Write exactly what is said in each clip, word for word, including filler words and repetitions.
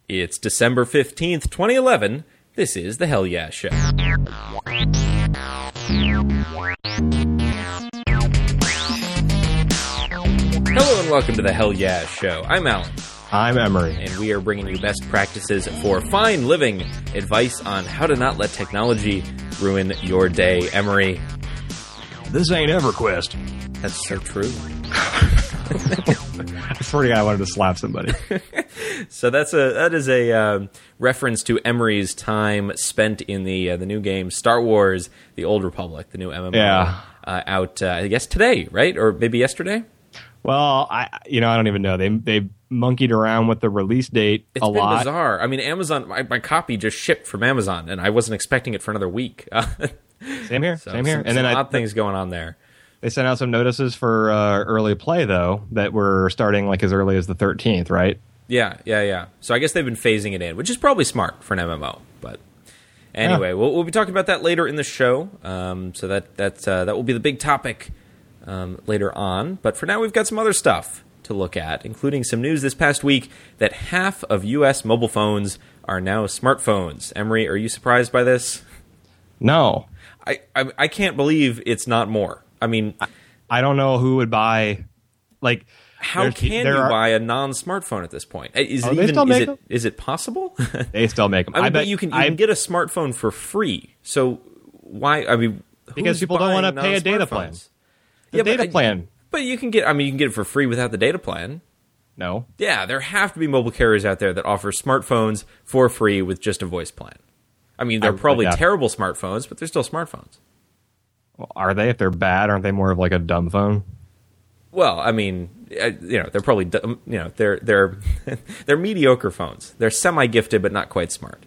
It's December fifteenth, twenty eleven. This is The Hell Yeah Show. Hello and welcome to The Hell Yeah Show. I'm Alan. I'm Emery. And we are bringing you best practices for fine living, advice on how to not let technology ruin your day. Emery. This ain't EverQuest. That's so true. I swear to God, I wanted to slap somebody. So that's a that is a uh, reference to Emery's time spent in the uh, the new game Star Wars: The Old Republic, the new M M O, yeah. uh, out uh, I guess today, right, or maybe yesterday. Well, I you know I don't even know. They they monkeyed around with the release date it's a been lot. Bizarre. I mean, Amazon. My, my copy just shipped from Amazon, and I wasn't expecting it for another week. Same here. So same here. Some, and then some I, odd things going on there. They sent out some notices for uh, early play though that were starting like as early as the thirteenth, right? Yeah, yeah, yeah. So I guess they've been phasing it in, which is probably smart for an M M O. But anyway, yeah. we'll, we'll be talking about that later in the show. Um, so that that uh, that will be the big topic um, later on. But for now, we've got some other stuff to look at, including some news this past week that half of U S mobile phones are now smartphones. Emery, are you surprised by this? No. I, I, I can't believe it's not more. I mean... I, I don't know who would buy... like. How can you are, buy a non-smartphone at this point? Is oh, it they even still make is it, them? is it possible? They still make them. I mean, I bet but you can you I, can get a smartphone for free. So why? I mean, because people don't want to pay a data plan. The yeah, data but, plan. But you can get. I mean, you can get it for free without the data plan. No. Yeah, there have to be mobile carriers out there that offer smartphones for free with just a voice plan. I mean, they're I, probably yeah. terrible smartphones, but they're still smartphones. Well, are they? If they're bad, aren't they more of like a dumb phone? Well, I mean, you know, they're probably, you know, they're they're they're mediocre phones. They're semi-gifted, but not quite smart.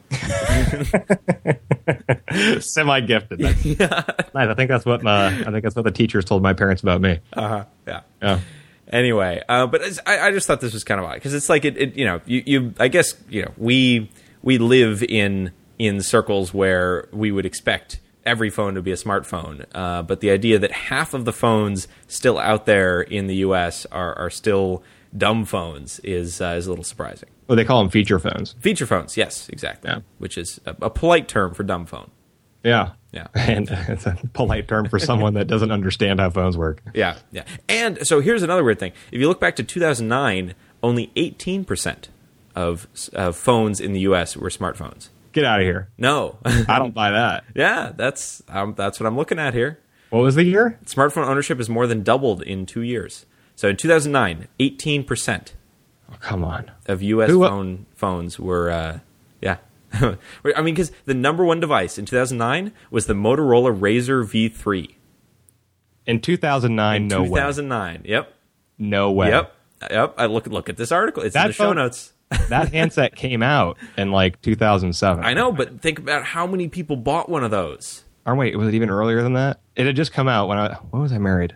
Semi-gifted. That's, yeah. Nice. I think that's what my, I think that's what the teachers told my parents about me. Uh huh. Yeah. Yeah. Anyway, uh, but it's, I, I just thought this was kind of odd because it's like it, it, you know, you, you, I guess, you know, we we live in in circles where we would expect every phone to be a smartphone, uh, but the idea that half of the phones still out there in the U S are, are still dumb phones is uh, is a little surprising. Well, they call them feature phones. Feature phones, yes, exactly, yeah. Which is a, a polite term for dumb phone. Yeah, yeah, and it's a polite term for someone that doesn't understand how phones work. Yeah, yeah. And so here's another weird thing: if you look back to two thousand nine, only eighteen percent of uh, phones in the U S were smartphones. Get out of here. No. I don't buy that. Yeah, that's um, that's what I'm looking at here. What was the year? Smartphone ownership has more than doubled in two years. So in two thousand nine, eighteen percent oh, come on. of U S Who, phone phones were, uh, yeah. I mean, because the number one device in two thousand nine was the Motorola Razr V three. In two thousand nine, in no way. two thousand nine, yep. No way. Yep, yep. I look, look at this article. It's that in the show phone, notes. That handset came out in like two thousand seven. I know, but think about how many people bought one of those. Or wait, was it even earlier than that? It had just come out when I when was I married?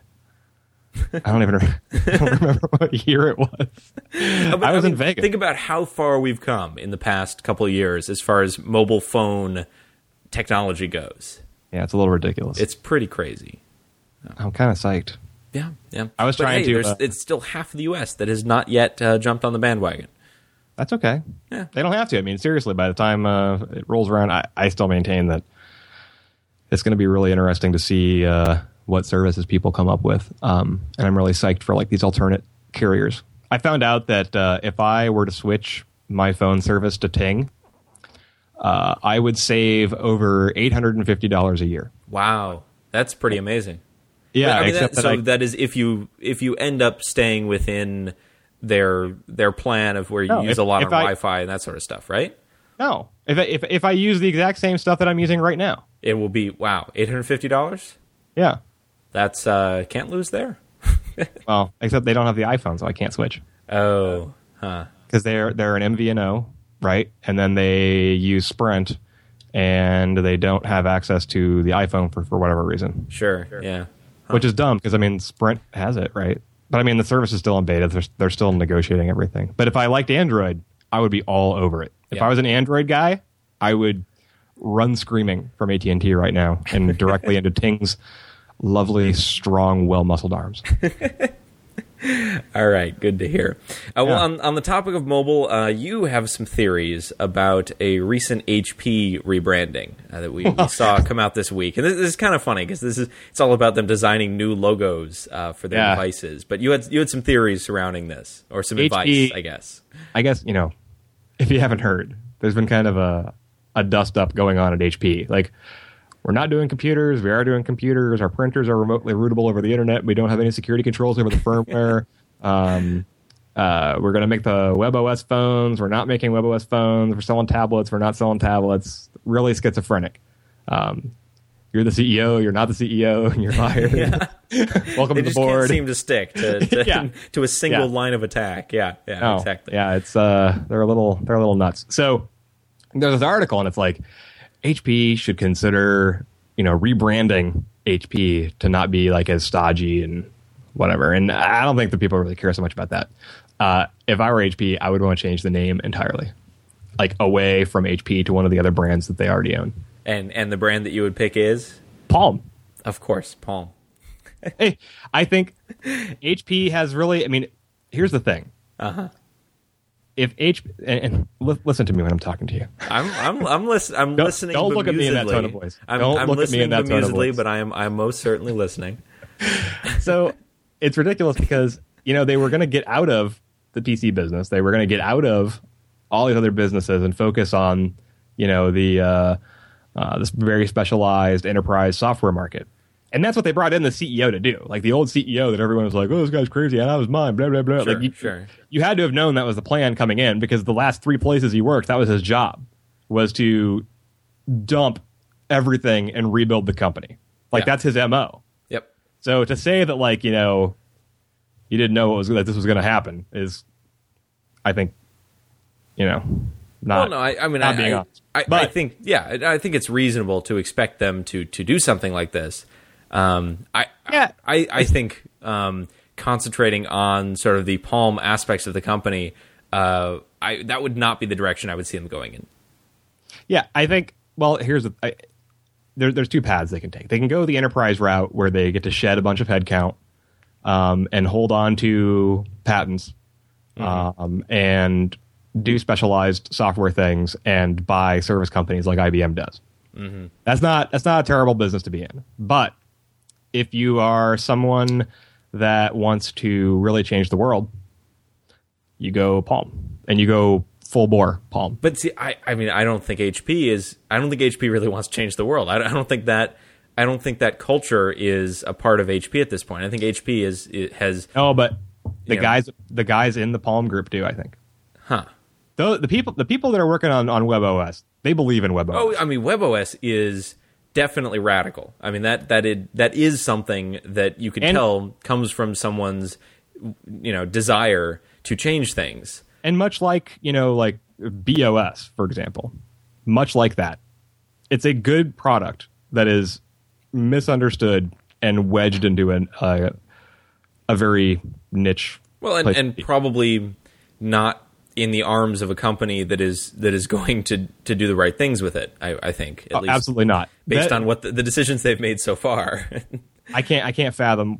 I don't even I don't remember what year it was. But, I was I mean, in Vegas. Think about how far we've come in the past couple of years as far as mobile phone technology goes. Yeah, it's a little ridiculous. It's pretty crazy. I'm kind of psyched. Yeah, yeah. I was but trying hey, to. Uh, it's still half of the U S that has not yet uh, jumped on the bandwagon. That's okay. Yeah. They don't have to. I mean, seriously, by the time uh, it rolls around, I, I still maintain that it's going to be really interesting to see uh, what services people come up with. Um, and I'm really psyched for like these alternate carriers. I found out that uh, if I were to switch my phone service to Ting, uh, I would save over eight hundred fifty dollars a year. Wow. That's pretty amazing. Yeah. But, I mean, except that, that so I, that is if you if you end up staying within their their plan of where you no, use if, a lot of I, Wi-Fi and that sort of stuff, right? No. If, if, if I use the exact same stuff that I'm using right now. It will be, wow, eight hundred fifty dollars? Yeah. That's, uh, can't lose there. Well, except they don't have the iPhone, so I can't switch. Oh, huh. Because they're, they're an M V N O, right? And then they use Sprint, and they don't have access to the iPhone for, for whatever reason. Sure, sure. Yeah. Huh. Which is dumb, because, I mean, Sprint has it, right? But, I mean, the service is still in beta. They're, they're still negotiating everything. But if I liked Android, I would be all over it. If yeah. I was an Android guy, I would run screaming from A T and T right now and directly into Ting's lovely, strong, well-muscled arms. All right, good to hear. Uh, well, Yeah. on, on the topic of mobile, uh, you have some theories about a recent H P rebranding uh, that we, we saw come out this week, and this, this is kind of funny because this is it's all about them designing new logos uh, for their Yeah. devices. But you had you had some theories surrounding this, or some H P advice, I guess. I guess, you know, if you haven't heard, there's been kind of a, a dust up going on at H P. Like, we're not doing computers. We are doing computers. Our printers are remotely routable over the internet. We don't have any security controls over the firmware. um, uh, we're going to make the WebOS phones. We're not making WebOS phones. We're selling tablets. We're not selling tablets. Really schizophrenic. Um, you're the C E O. You're not the C E O. You're fired. Welcome They to the just board. can't seem to stick to to, Yeah. to a single Yeah. line of attack. Yeah, yeah, No. exactly. Yeah, it's uh, they're a little they're a little nuts. So there's this article, and it's like H P should consider, you know, rebranding H P to not be like as stodgy and whatever. And I don't think that people really care so much about that. Uh, if I were H P, I would want to change the name entirely, like away from H P to one of the other brands that they already own. And and the brand that you would pick is, Palm. of course, Palm. Hey, I think H P has really. I mean, here's the thing. Uh huh. If H and, and li- listen to me when I'm talking to you. I'm I'm I'm, listen, I'm Don't- listening. don't look at me in that bemusedly. tone of voice. I'm, Don't I'm look at me listening in that tone of bemusedly, voice. but I am I'm most certainly listening. So it's ridiculous because, you know, they were going to get out of the P C business. They were going to get out of all these other businesses and focus on, you know, the uh, uh, this very specialized enterprise software market. And that's what they brought in the C E O to do. Like the old C E O that everyone was like, oh, this guy's crazy. And that was mine. Blah, blah, blah. Sure, like you, sure. you had to have known that was the plan coming in because the last three places he worked, that was his job, was to dump everything and rebuild the company. Like Yeah. that's his M O. Yep. So to say that, like, you know, you didn't know what was that this was going to happen is, I think, you know, not. Well, no, I, I mean, not I, being I, honest. I, I But- think, yeah, I I think it's reasonable to expect them to to do something like this. Um, I, Yeah. I, I think um, concentrating on sort of the Palm aspects of the company, uh, I that would not be the direction I would see them going in. Yeah, I think. Well, here's the. I, there, there's two paths they can take. They can go the enterprise route where they get to shed a bunch of headcount um, and hold on to patents Mm-hmm. um, and do specialized software things and buy service companies like I B M does. Mm-hmm. That's not that's not a terrible business to be in. But if you are someone that wants to really change the world, you go Palm and you go full bore Palm. But see, I, I mean, I don't think H P is. I don't think H P really wants to change the world. I don't, I don't think that. I don't think that culture is a part of H P at this point. I think H P is it has. Oh, but the Yeah. guys the guys in the Palm group do, I think. Huh. Though the people the people that are working on, on WebOS, they believe in WebOS. Oh, I mean, WebOS is definitely radical. I mean, that that it, that is something that you can And- tell comes from someone's, you know, desire to change things. And much like, you know, like B O S, for example, much like that, it's a good product that is misunderstood and wedged into an, uh, a very niche. Well, and, place and to be. probably not in the arms of a company that is that is going to, to do the right things with it. I, I think, at Oh, least absolutely not. based That- on what the, the decisions they've made so far. I can't I can't fathom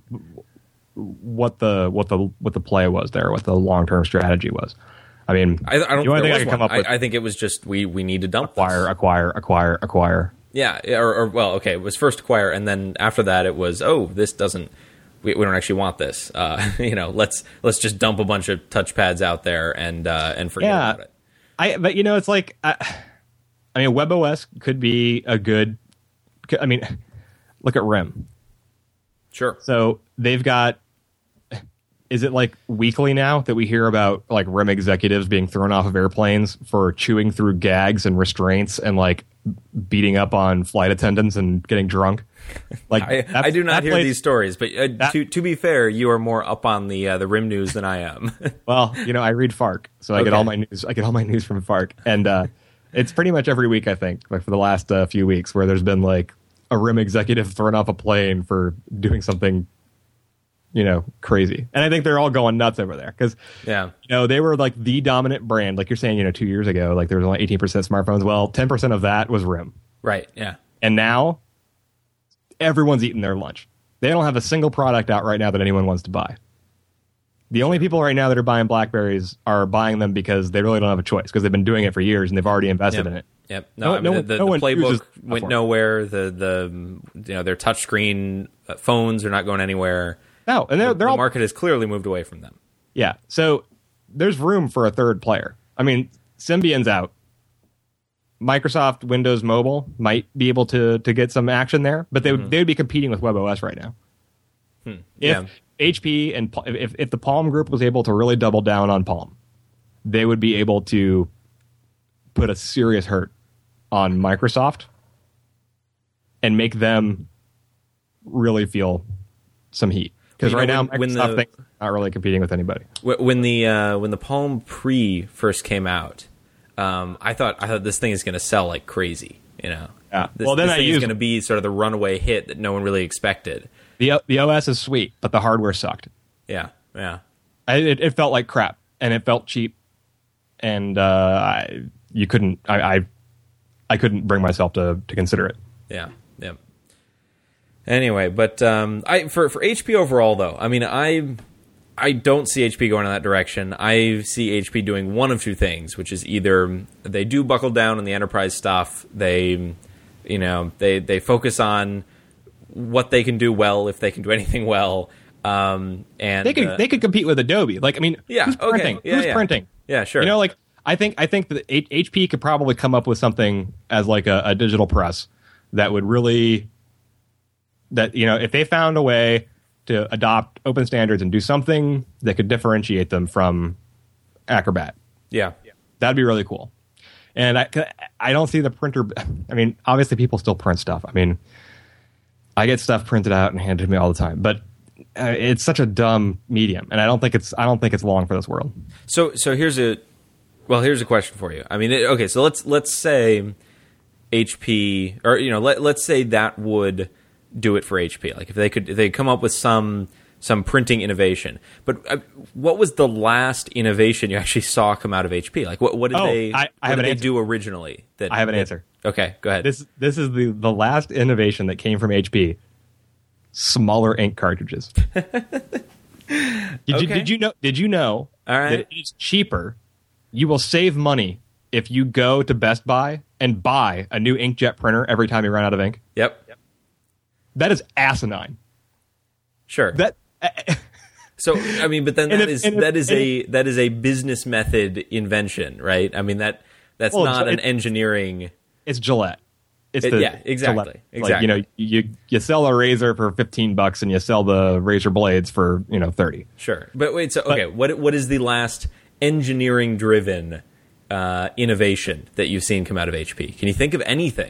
what the what the what the play was there, what the long term strategy was. I mean, I, I don't. the only there thing I was can come one. up with I, I think it was just we we need to dump acquire, this. acquire, acquire, acquire. Yeah, or, or well, okay, it was first acquire, and then after that, it was oh, this doesn't. We, we don't actually want this. Uh, you know, let's let's just dump a bunch of touchpads out there and uh, and forget Yeah. about it. I but you know it's like I, I mean WebOS could be a good. I mean, look at RIM. Sure. So they've got. Is it like weekly now that we hear about like RIM executives being thrown off of airplanes for chewing through gags and restraints and like beating up on flight attendants and getting drunk? Like I, that's- I do not that hear place- these stories, but uh, that- to to be fair, you are more up on the uh, the RIM news than I am. Well, you know, I read Fark, so I get Okay. all my news. I get all my news from Fark, and uh, it's pretty much every week. I think, like for the last uh, few weeks, where there's been like a RIM executive thrown off a plane for doing something, you know, crazy. And I think they're all going nuts over there because, yeah. you know, they were like the dominant brand. Like you're saying, you know, two years ago, like there was only eighteen percent smartphones. Well, ten percent of that was RIM, Right. Yeah. and now everyone's eating their lunch. They don't have a single product out right now that anyone wants to buy. The only people right now that are buying BlackBerries are buying them because they really don't have a choice, because they've been doing it for years and they've already invested Yep. in it. Yep. No, No- I mean, no the, one- the, no the one playbook uses the went platform. nowhere. The the you know their touchscreen uh, phones are not going anywhere. No, and they're, The, they're the all market has clearly moved away from them. yeah. So there's room for a third player. I mean, Symbian's out. Microsoft Windows Mobile might be able to to get some action there, but they would Mm-hmm. they would be competing with WebOS right now. Hmm. If Yeah. H P and Pa- if if the Palm Group was able to really double down on Palm, they would be able to put a serious hurt on Microsoft and make them really feel some heat. Because Well, right you know, now, when- when Microsoft the- thinks it's not really competing with anybody. Wh- When the uh, when the Palm Pre first came out, um, I thought I thought this thing is going to sell like crazy. You know, Yeah. This, Well, then this I thing is used- going to be sort of the runaway hit that no one really expected. The O- the O S is sweet, but the hardware sucked. Yeah, yeah. I, it, it felt like crap, and it felt cheap, and uh, I, you couldn't. I, I I couldn't bring myself to to consider it. Yeah, yeah. Anyway, but um, I for for H P overall though, I mean, I I don't see H P going in that direction. I see H P doing one of two things, which is either they do buckle down on the enterprise stuff, they you know they they focus on what they can do well, if they can do anything well, um, and They could uh, they could compete with Adobe. Like I mean, Yeah, who's okay. printing? Yeah, who's yeah. printing? Yeah, sure. You know, like I think I think that H- HP could probably come up with something as like a, a digital press that would really that you know if they found a way to adopt open standards and do something that could differentiate them from Acrobat. yeah. That'd be really cool. And I, I don't see the printer. I mean, obviously people still print stuff. I mean, I get stuff printed out and handed to me all the time, but uh, it's such a dumb medium, and I don't think it's I don't think it's long for this world. So so here's a well here's a question for you. I mean, it, okay, so let's let's say H P or you know let let's say that would do it for H P. Like if they could if they come up with some some printing innovation. But uh, what was the last innovation you actually saw come out of H P? Like what what did Oh, they I- I what have did an they answer. do originally? That I have an that- answer. Okay, go ahead. This this is the the last innovation that came from H P. Smaller ink cartridges. did you Okay. did you know did you know All right. that it is cheaper? You will save money if you go to Best Buy and buy a new inkjet printer every time you run out of ink. Yep. That is asinine. Sure. That So I mean, but then And that if- is and if- that is and a that is a business method invention, right? I mean that that's Well, not so an it- engineering. it's Gillette. It's It- the yeah, exactly, Gillette. exactly. Like, you know, you you sell a razor for fifteen bucks and you sell the razor blades for you know thirty. Sure, but wait. So okay, what what is the last engineering driven uh, innovation that you've seen come out of H P? Can you think of anything?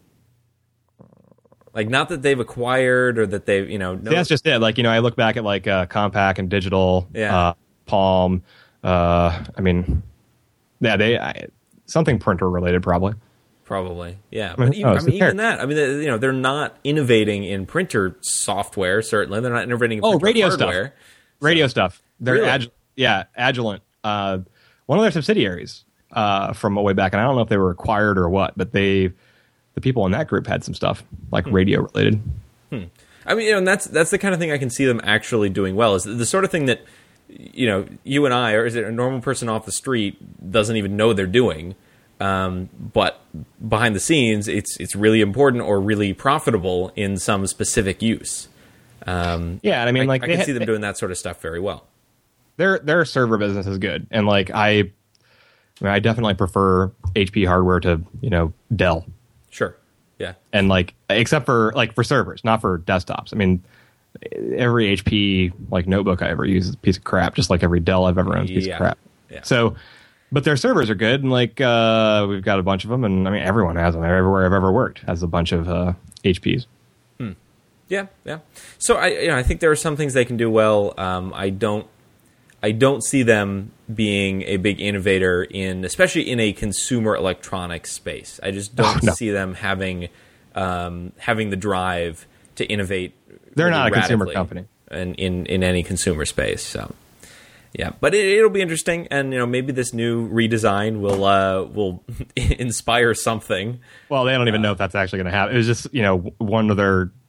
Like not that they've acquired or that they've you know. No, See, that's just it. Like you know, I look back at like uh, Compaq and Digital, Yeah. uh, Palm. Uh, I mean, yeah, they I, something printer related probably. probably yeah. mean, But even, oh, I it's mean, the even that. I mean, they, you know, they're not innovating in printer software. Certainly, they're not innovating. In Oh, printer radio hardware. stuff. Radio stuff. They're Really? Ag- yeah, Agilent. Uh, one of their subsidiaries uh, from a way back, and I don't know if they were acquired or what, but they, the people in that group had some stuff like radio related. I mean, you know, and that's that's the kind of thing I can see them actually doing well. Is the sort of thing that you know, you and I, or is it a normal person off the street doesn't even know they're doing, um, but behind the scenes, it's it's really important or really profitable in some specific use. Um, Yeah, and I mean, I, like I they can ha- see them doing that sort of stuff very well. their their server business is good, and like I, I, mean, I definitely prefer H P hardware to you know Dell, Sure, yeah, and like except for like for servers, not for desktops. I mean, every H P like notebook I ever use is a piece of crap, just like every Dell I've ever owned is a piece Yeah. of crap. Yeah. So, but their servers are good, and like uh, we've got a bunch of them, and I mean everyone has them. Everywhere I've ever worked has a bunch of uh, H Ps. yeah, yeah. So I, you know, I think there are some things they can do well. Um, I don't. I don't see them being a big innovator in, especially in a consumer electronics space. I just don't Oh, no. see them having um, having the drive to innovate. They're really not a consumer radically company. in, in in any consumer space. So, yeah, but it, it'll be interesting, and you know, maybe this new redesign will uh, will inspire something. Well, they don't even know if that's actually going to happen. It was just you know one of their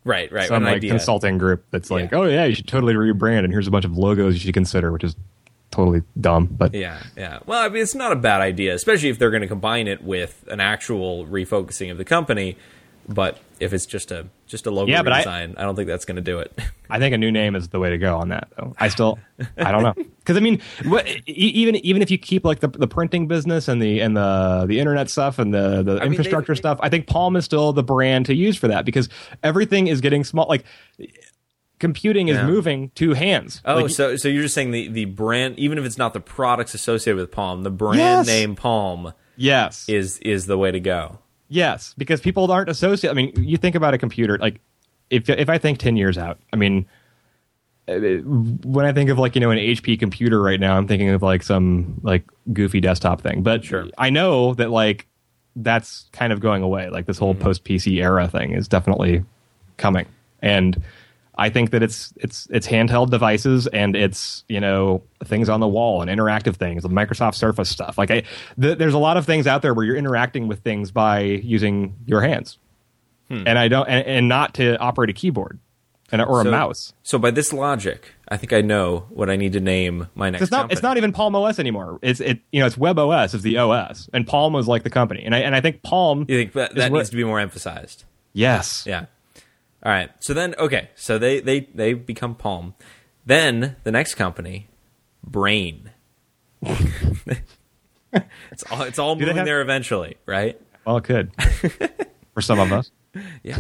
Right, right. some an like idea. consulting group that's like, Yeah. oh yeah, you should totally rebrand, and here's a bunch of logos you should consider, which is totally dumb. But Yeah, yeah. Well, I mean, it's not a bad idea, especially if they're going to combine it with an actual refocusing of the company. But if it's just a just a logo Yeah, but I- redesign, I, don't think that's going to do it. I think a new name is the way to go on that, though. I still, I don't know, because I mean, what, e- even even if you keep like the, the printing business and the and the the internet stuff and the the mean, infrastructure they- stuff, I think Palm is still the brand to use for that, because everything is getting small. Like computing is Yeah. moving to hands. Oh, Like, so so you're just saying the, the brand, even if it's not the products associated with Palm, the brand Yes. name Palm yes, is is the way to go. yes, because people aren't associated. I mean, you think about a computer, like if if I think ten years out, I mean. uh, When I think of like, you know, an H P computer right now, I'm thinking of like some like goofy desktop thing. But Sure. I know that like that's kind of going away. Like this whole Mm-hmm. post P C era thing is definitely coming. And I think that it's it's it's handheld devices and it's, you know, things on the wall and interactive things, the Microsoft Surface stuff. Like I th- there's a lot of things out there where you're interacting with things by using your hands. Hmm. And I don't and, and not to operate a keyboard and or So- a mouse. So by this logic, I think I know what I need to name my next It's not. company. It's not even Palm O S anymore. It's it. You know, it's Web O S is the O S, and Palm was like the company. And I and I think Palm. You think that, is that what- needs to be more emphasized? Yes. Yeah. All right. So then, okay. So they they they become Palm. Then the next company, Brain. it's all it's all Do they moving have- there eventually, right? Well, it could for some of us. Yeah.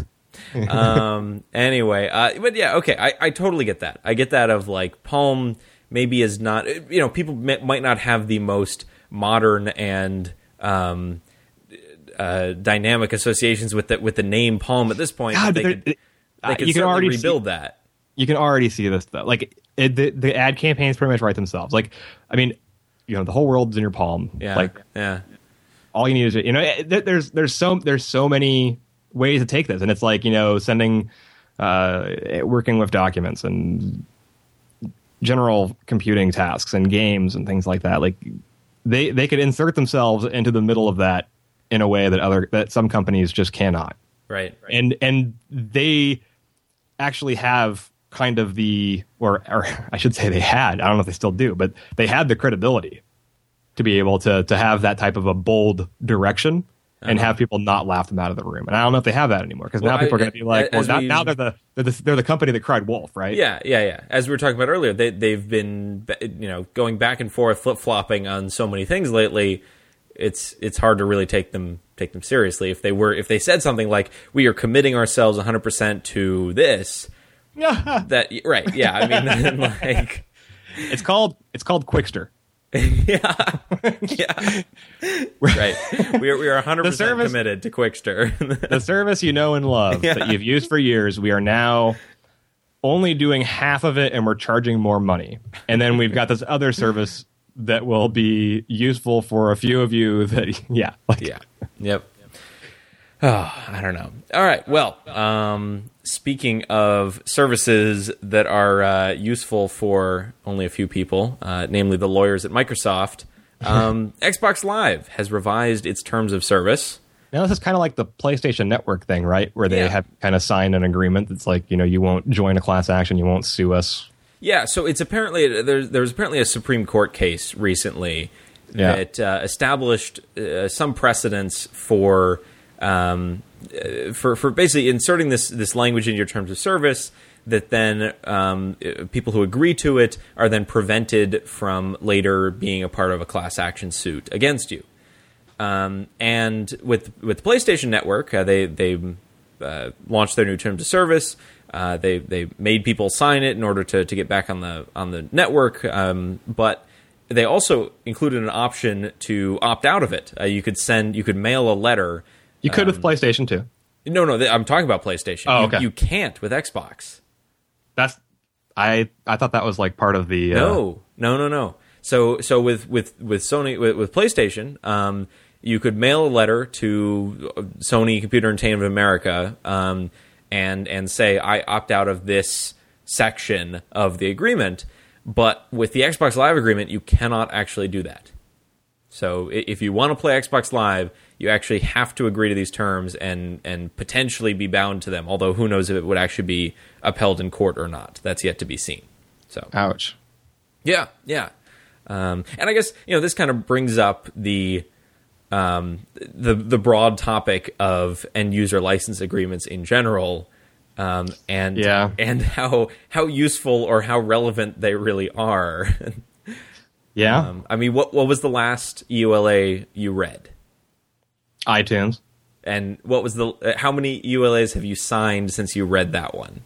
um. Anyway, uh, but yeah. Okay. I, I totally get that. I get that of like Palm maybe is not. You know, people may, might not have the most modern and um, uh, dynamic associations with the with the name Palm at this point. God, but but they there- could, uh, they could you can certainly already see- rebuild that. You can already see this stuff. Like it, the the ad campaigns pretty much write themselves. Like I mean, you know, the whole world's in your palm. Yeah. Like yeah. all you need is you know. eh, there- There's there's so there's so many ways to take this, and it's like you know sending, uh, working with documents and general computing tasks and games and things like that. Like they they could insert themselves into the middle of that in a way that other that some companies just cannot. Right. Right. And and they actually have kind of the or or I should say they had, I don't know if they still do, but they had the credibility to be able to to have that type of a bold direction and Uh-huh. have people not laugh them out of the room. And I don't know if they have that anymore, because Well, now people I- are going to be like, well, as now, we- now they're the, they're the they're the company that cried wolf, right? Yeah, yeah, yeah. As we were talking about earlier, they they've been you know going back and forth, flip flopping on so many things lately. It's it's hard to really take them take them seriously. If they were if they said something like we are committing ourselves one hundred percent to this, that right? Yeah, I mean then, like It's called it's called Quickster. yeah, yeah, right. We are we are one hundred The percent service- committed to Quickster. The service you know and love Yeah. that you've used for years, we are now only doing half of it and we're charging more money. And then we've got this other service that will be useful for a few of you that, yeah. Like, Yeah. Yep. Oh, I don't know. All right. Well, um, speaking of services that are uh, useful for only a few people, uh, namely the lawyers at Microsoft, um, Xbox Live has revised its terms of service. Now, this is kind of like the PlayStation Network thing, right? Where they Yeah. have kind of signed an agreement that's like, you know, you won't join a class action, you won't sue us. Yeah, so it's apparently there's there's apparently a Supreme Court case recently Yeah. that uh, established uh, some precedents for um, uh, for for basically inserting this this language into your terms of service that then um, uh, people who agree to it are then prevented from later being a part of a class action suit against you. Um, and with with the PlayStation Network, uh, they they uh, launched their new terms of service. Uh, they they made people sign it in order to, to get back on the on the network, um, but they also included an option to opt out of it. Uh, you could send you could mail a letter. You could with PlayStation too. No, no, they, I'm talking about PlayStation. Oh, You- okay. You, can't with Xbox. That's, I, I thought that was like part of the, uh, No, no, no, no. So so with with with Sony with, with PlayStation, um, you could mail a letter to Sony Computer Entertainment of America, um, and and say I opt out of this section of the agreement. But with the Xbox Live agreement, you cannot actually do that. So if you want to play Xbox Live, you actually have to agree to these terms and and potentially be bound to them. Although who knows if it would actually be upheld in court or not? That's yet to be seen. So, ouch. Yeah, yeah. Um, and I guess you know this kind of brings up the um, the the broad topic of end user license agreements in general, um, and yeah. and how how useful or how relevant they really are. Yeah. Um, I mean, what what was the last U L A you read? iTunes. And what was the? Uh, how many U L As have you signed since you read that one?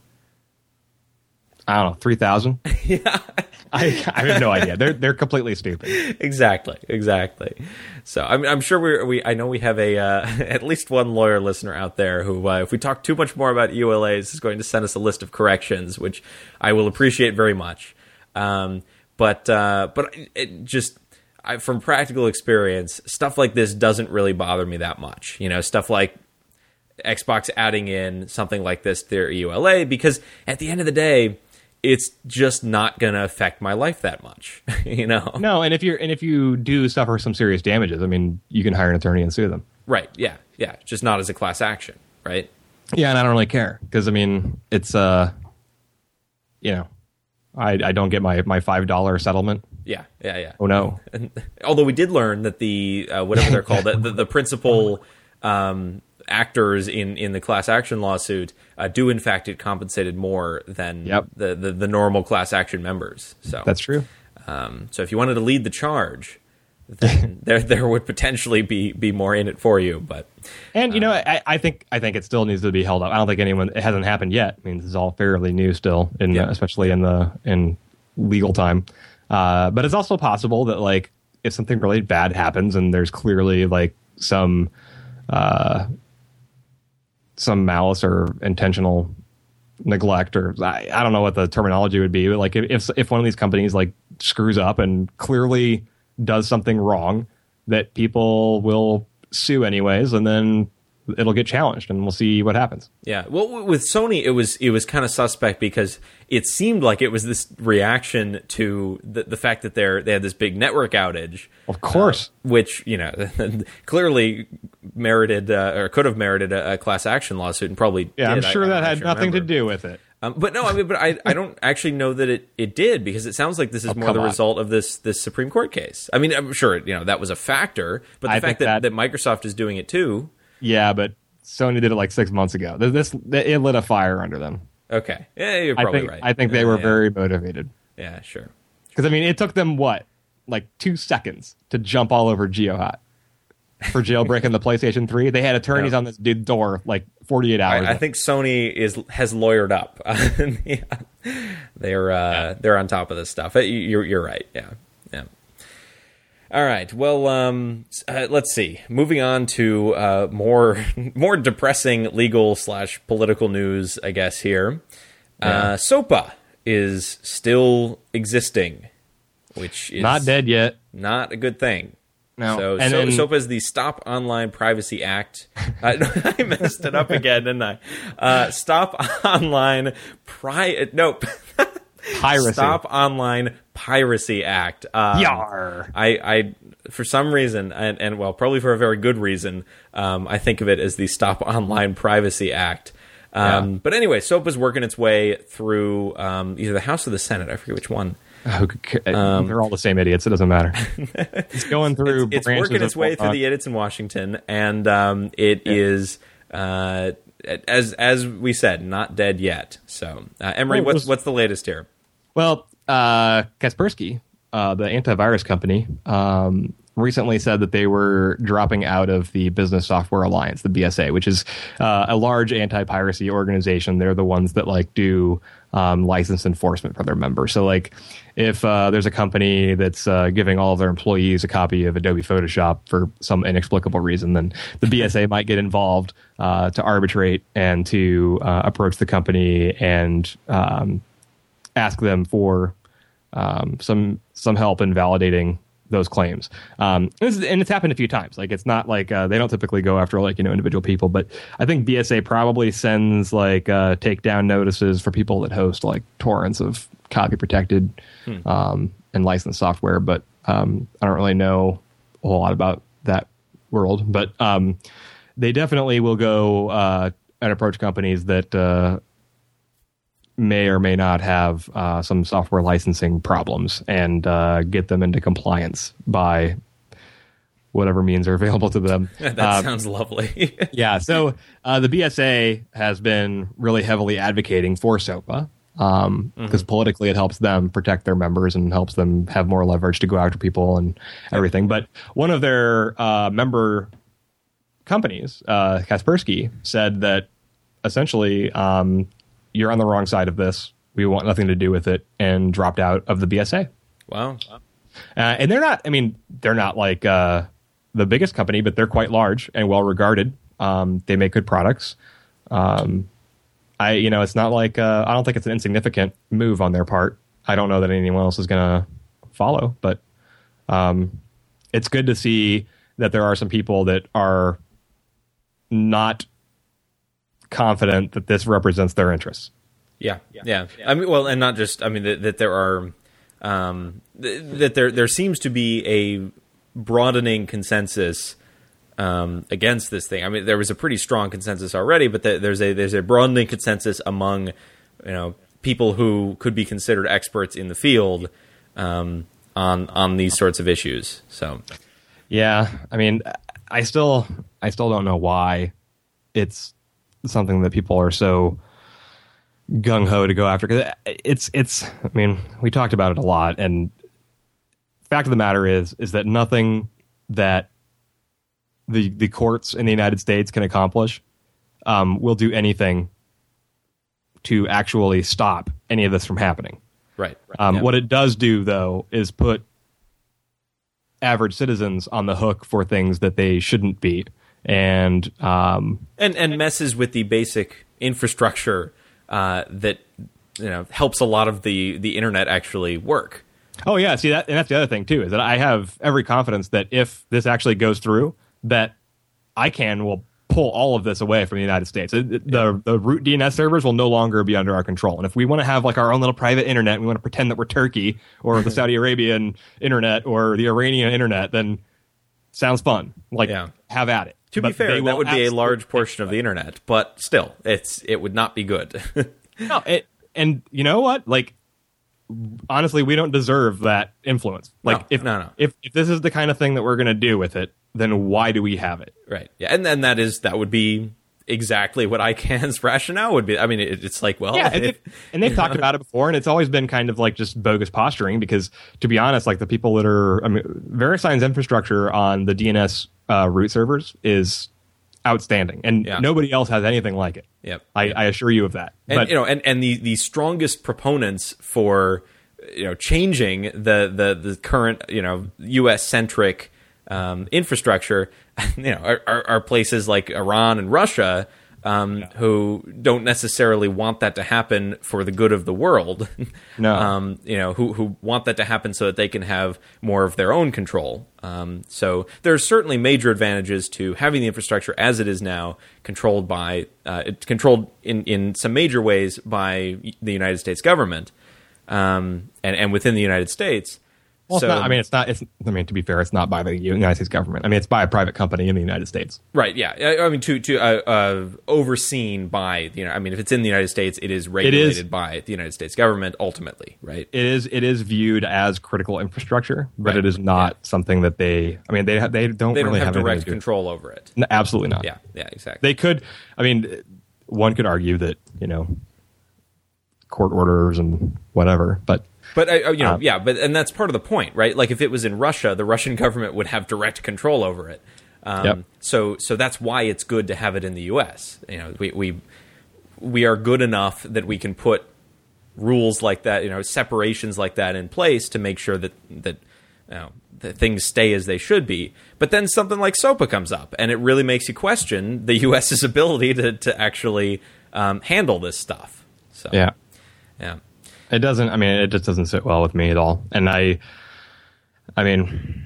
I don't know, three thousand. Yeah, I, I have no idea. They're they're completely stupid. Exactly, exactly. So I'm I'm sure we we I know we have a uh, at least one lawyer listener out there who, uh, if we talk too much more about U L As, is going to send us a list of corrections, which I will appreciate very much. Um, but uh, but it just. I, from practical experience, stuff like this doesn't really bother me that much. You know, stuff like Xbox adding in something like this to their U L A, because at the end of the day, it's just not going to affect my life that much. You know? No, and if you're and if you do suffer some serious damages, I mean, you can hire an attorney and sue them. Right? Yeah, yeah. Just not as a class action, right? Yeah, and I don't really care because I mean, it's uh, you know, I I don't get my my five dollar settlement. Yeah, yeah, yeah. Oh no! And, although we did learn that the uh, whatever they're called, the, the, the principal um, actors in, in the class action lawsuit uh, do in fact get compensated more than yep. the, the the normal class action members. So that's true. Um, so if you wanted to lead the charge, then there there would potentially be, be more in it for you. But and you uh, know, I, I think I think it still needs to be held up. I don't think anyone it hasn't happened yet. I mean, this is all fairly new still, in yeah. the, especially in the in legal time. Uh, but it's also possible that, like, if something really bad happens and there's clearly, like, some uh, some malice or intentional neglect, or I, I don't know what the terminology would be, but, like, if if one of these companies, like, screws up and clearly does something wrong, that people will sue anyways, and then it'll get challenged, and we'll see what happens. Yeah. Well, with Sony, it was it was kind of suspect because it seemed like it was this reaction to the, the fact that they they had this big network outage. Of course. Uh, which, you know, clearly merited uh, or could have merited a, a class action lawsuit, and probably Yeah, did. I'm sure I, that I had nothing remember. to do with it. Um, but no, I mean, but I, I don't actually know that it, it did, because it sounds like this is Oh, more the on. result of this this Supreme Court case. I mean, I'm sure, you know, that was a factor, but the I fact think that, that- that Microsoft is doing it too. Yeah, but Sony did it like six months ago. This it lit a fire under them. Okay, yeah, you're probably I think, right. I think they yeah, were yeah. very motivated. Yeah, sure. Because I mean, it took them what, like two seconds to jump all over GeoHot for jailbreaking the PlayStation three. They had attorneys Yeah. on this dude door like forty-eight hours. I, I think Sony is has lawyered up. Yeah. They're uh, Yeah. they're on top of this stuff. You're you're right. Yeah, yeah. All right. Well, um, uh, let's see. Moving on to uh, more more depressing legal slash political news, I guess. Here, Yeah. uh, SOPA is still existing, which is Not dead yet. not a good thing. No. So, And so then- SOPA is the Stop Online Privacy Act. I, I messed it up again, didn't I? Uh, Stop Online Pri... Nope. Piracy. Stop Online Piracy Act. Um, Yar. I, I, for some reason, and, and well, probably for a very good reason, um, I think of it as the Stop Online Privacy Act. Um, Yeah. But anyway, SOPA's working its way through um, either the House or the Senate. I forget which one. Oh, um, they're all the same idiots. It doesn't matter. It's going through. It's, it's branches working its of- way through the idiots in Washington, and um, it Yeah. is, uh, as as we said, not dead yet. So, uh, Emery, Well, it what's was- what's the latest here? Well, uh, Kaspersky, uh, the antivirus company, um, recently said that they were dropping out of the Business Software Alliance, the B S A, which is uh, a large anti-piracy organization. They're the ones that like do um, license enforcement for their members. So, like, if uh, there's a company that's uh, giving all of their employees a copy of Adobe Photoshop for some inexplicable reason, then the B S A might get involved uh, to arbitrate and to uh, approach the company and um, ask them for um, some some help in validating those claims. Um, this is, and it's happened a few times. Like, it's not like uh, they don't typically go after like you know individual people, but I think B S A probably sends like uh, takedown notices for people that host like torrents of copy protected um, and licensed software. But um, I don't really know a whole lot about that world, but um, they definitely will go uh, and approach companies that uh, may or may not have uh, some software licensing problems and uh, get them into compliance by whatever means are available to them. That um, sounds lovely. yeah, so uh, the B S A has been really heavily advocating for SOPA because um, mm-hmm. politically it helps them protect their members and helps them have more leverage to go after people and everything. But one of their uh, member companies, uh, Kaspersky, said that essentially um, you're on the wrong side of this. We want nothing to do with it, and dropped out of the B S A. Wow. Uh, and they're not, I mean, they're not like uh, the biggest company, but they're quite large and well regarded. Um, they make good products. Um, I, you know, it's not like, uh, I don't think it's an insignificant move on their part. I don't know that anyone else is going to follow, but um, it's good to see that there are some people that are not confident that this represents their interests. Yeah, yeah. yeah. I mean, well, and not just, I mean, that, that there are, um, th- that there there seems to be a broadening consensus Um, against this thing. I mean, there was a pretty strong consensus already, but the, there's a there's a broadening consensus among, you know, people who could be considered experts in the field um, on on these sorts of issues. So, yeah, I mean, I still I still don't know why it's something that people are so gung ho to go after, because it's it's. I mean, we talked about it a lot, and fact of the matter is is that nothing that the the courts in the United States can accomplish um, will do anything to actually stop any of this from happening. Right. right. Um, yeah. What it does do, though, is put average citizens on the hook for things that they shouldn't be, and um, and and messes with the basic infrastructure uh, that you know helps a lot of the the internet actually work. Oh yeah, see that, and that's the other thing too, is that I have every confidence that if this actually goes through, that I can will pull all of this away from the United States. The, the, the root D N S servers will no longer be under our control. And if we want to have like our own little private internet, we want to pretend that we're Turkey or the Saudi Arabian internet or the Iranian internet, then sounds fun. Like, yeah. have at it. To but be fair, that would be a large portion of the internet, but still, it's it would not be good. no, it, and you know what? Like, honestly, we don't deserve that influence. Like, no, if, no, no. if if this is the kind of thing that we're going to do with it, then why do we have it? Right. Yeah, and then that is that would be exactly what I CAN's rationale would be. I mean, it, it's like, well, yeah, and, if, they've, and they've talked know. about it before, and it's always been kind of like just bogus posturing. Because to be honest, like the people that are, I mean, VeriSign's infrastructure on the D N S uh, root servers is outstanding, and yeah. nobody else has anything like it. Yep. I, yep. I assure you of that. And but, you know, and, and the, the strongest proponents for you know changing the the, the current you know U S centric um, infrastructure, you know, are, are, are places like Iran and Russia, um, yeah. who don't necessarily want that to happen for the good of the world. No, um, you know, who who want that to happen so that they can have more of their own control. Um, so there's certainly major advantages to having the infrastructure as it is now controlled by uh, it's controlled in in some major ways by the United States government, um, and and within the United States. Well, so, it's not, I mean, it's not. It's. I mean, to be fair, it's not by the United States government. I mean, it's by a private company in the United States. Right. Yeah. I, I mean, to to uh, uh, overseen by you know. I mean, if it's in the United States, it is regulated it is, by the United States government ultimately. Right. It is. It is viewed as critical infrastructure, but right. it is not yeah. something that they. I mean, they ha- they don't they really don't have, have direct control over it. No, absolutely not. Yeah. Yeah. Exactly. They could. I mean, one could argue that you know, court orders and whatever, but. But uh, you know, um, yeah, but and that's part of the point, right? Like if it was in Russia, the Russian government would have direct control over it. Um, yep. So, so that's why it's good to have it in the U S. You know, we we we are good enough that we can put rules like that, you know, separations like that in place to make sure that that you know that things stay as they should be. But then something like SOPA comes up, and it really makes you question the U S's ability to to actually um, handle this stuff. So yeah, yeah. It doesn't, I mean, it just doesn't sit well with me at all. And I, I mean,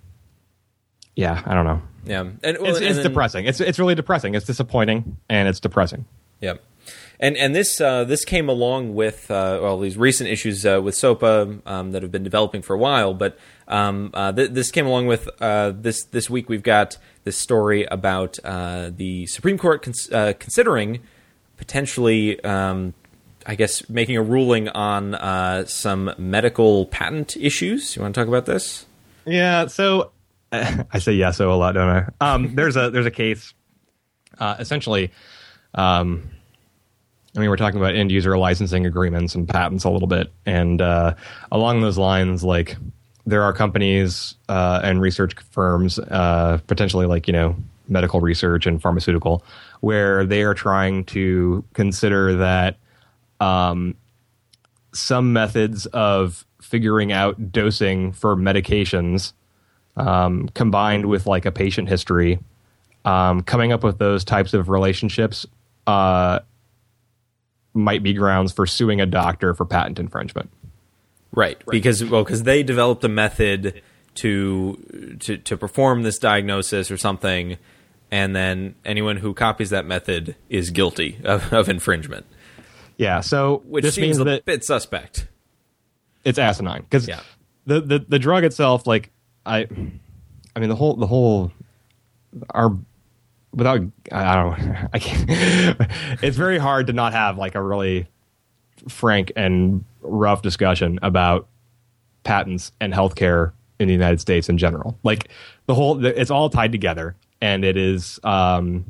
yeah, I don't know. Yeah. And, well, it's and it's then, depressing. It's it's really depressing. It's disappointing, and it's depressing. Yeah. And and this uh, this came along with, uh, well, these recent issues uh, with SOPA um, that have been developing for a while, but um, uh, th- this came along with uh, this this week. We've got this story about uh, the Supreme Court cons- uh, considering potentially, um, I guess, making a ruling on uh, some medical patent issues. You want to talk about this? Yeah. So uh, I say yes so a lot, don't I? Um, there's a there's a case. Uh, essentially, um, I mean, we're talking about end user licensing agreements and patents a little bit, and uh, along those lines, like there are companies uh, and research firms, uh, potentially like you know medical research and pharmaceutical, where they are trying to consider that um, some methods of figuring out dosing for medications, um, combined with like a patient history. Um, coming up with those types of relationships uh, might be grounds for suing a doctor for patent infringement. Right, right. because well, because they developed a method to, to to perform this diagnosis or something, and then anyone who copies that method is guilty of, of infringement. Yeah, so which this seems means a that bit suspect. It's asinine because yeah. the, the the drug itself, like I, I mean the whole the whole our. Without, I don't know, I can't, it's very hard to not have like a really frank and rough discussion about patents and healthcare in the United States in general. Like the whole, it's all tied together, and it is um,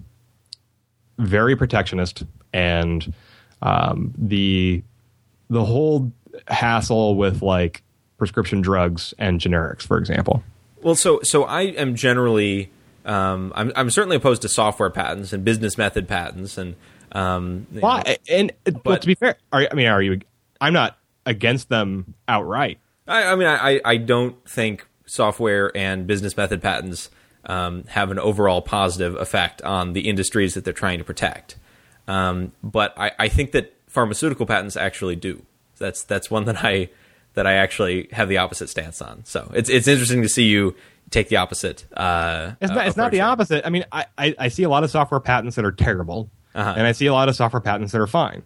very protectionist, and um, the the whole hassle with like prescription drugs and generics, for example. Well, so so I am generally. Um, I'm I'm certainly opposed to software patents and business method patents, and um, why? Well, and but, but to be fair, are, I mean, are you? I'm not against them outright. I, I mean, I, I don't think software and business method patents um, have an overall positive effect on the industries that they're trying to protect. Um, but I, I think that pharmaceutical patents actually do. That's that's one that I that I actually have the opposite stance on. So it's it's interesting to see you take the opposite. Uh, it's not, it's not the opposite. I mean, I, I, I see a lot of software patents that are terrible, uh-huh. and I see a lot of software patents that are fine.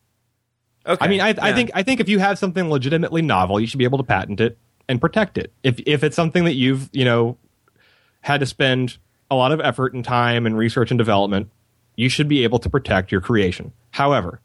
Okay. I mean, I, yeah. I think I think if you have something legitimately novel, you should be able to patent it and protect it. If if it's something that you've you know had to spend a lot of effort and time and research and development, you should be able to protect your creation. However,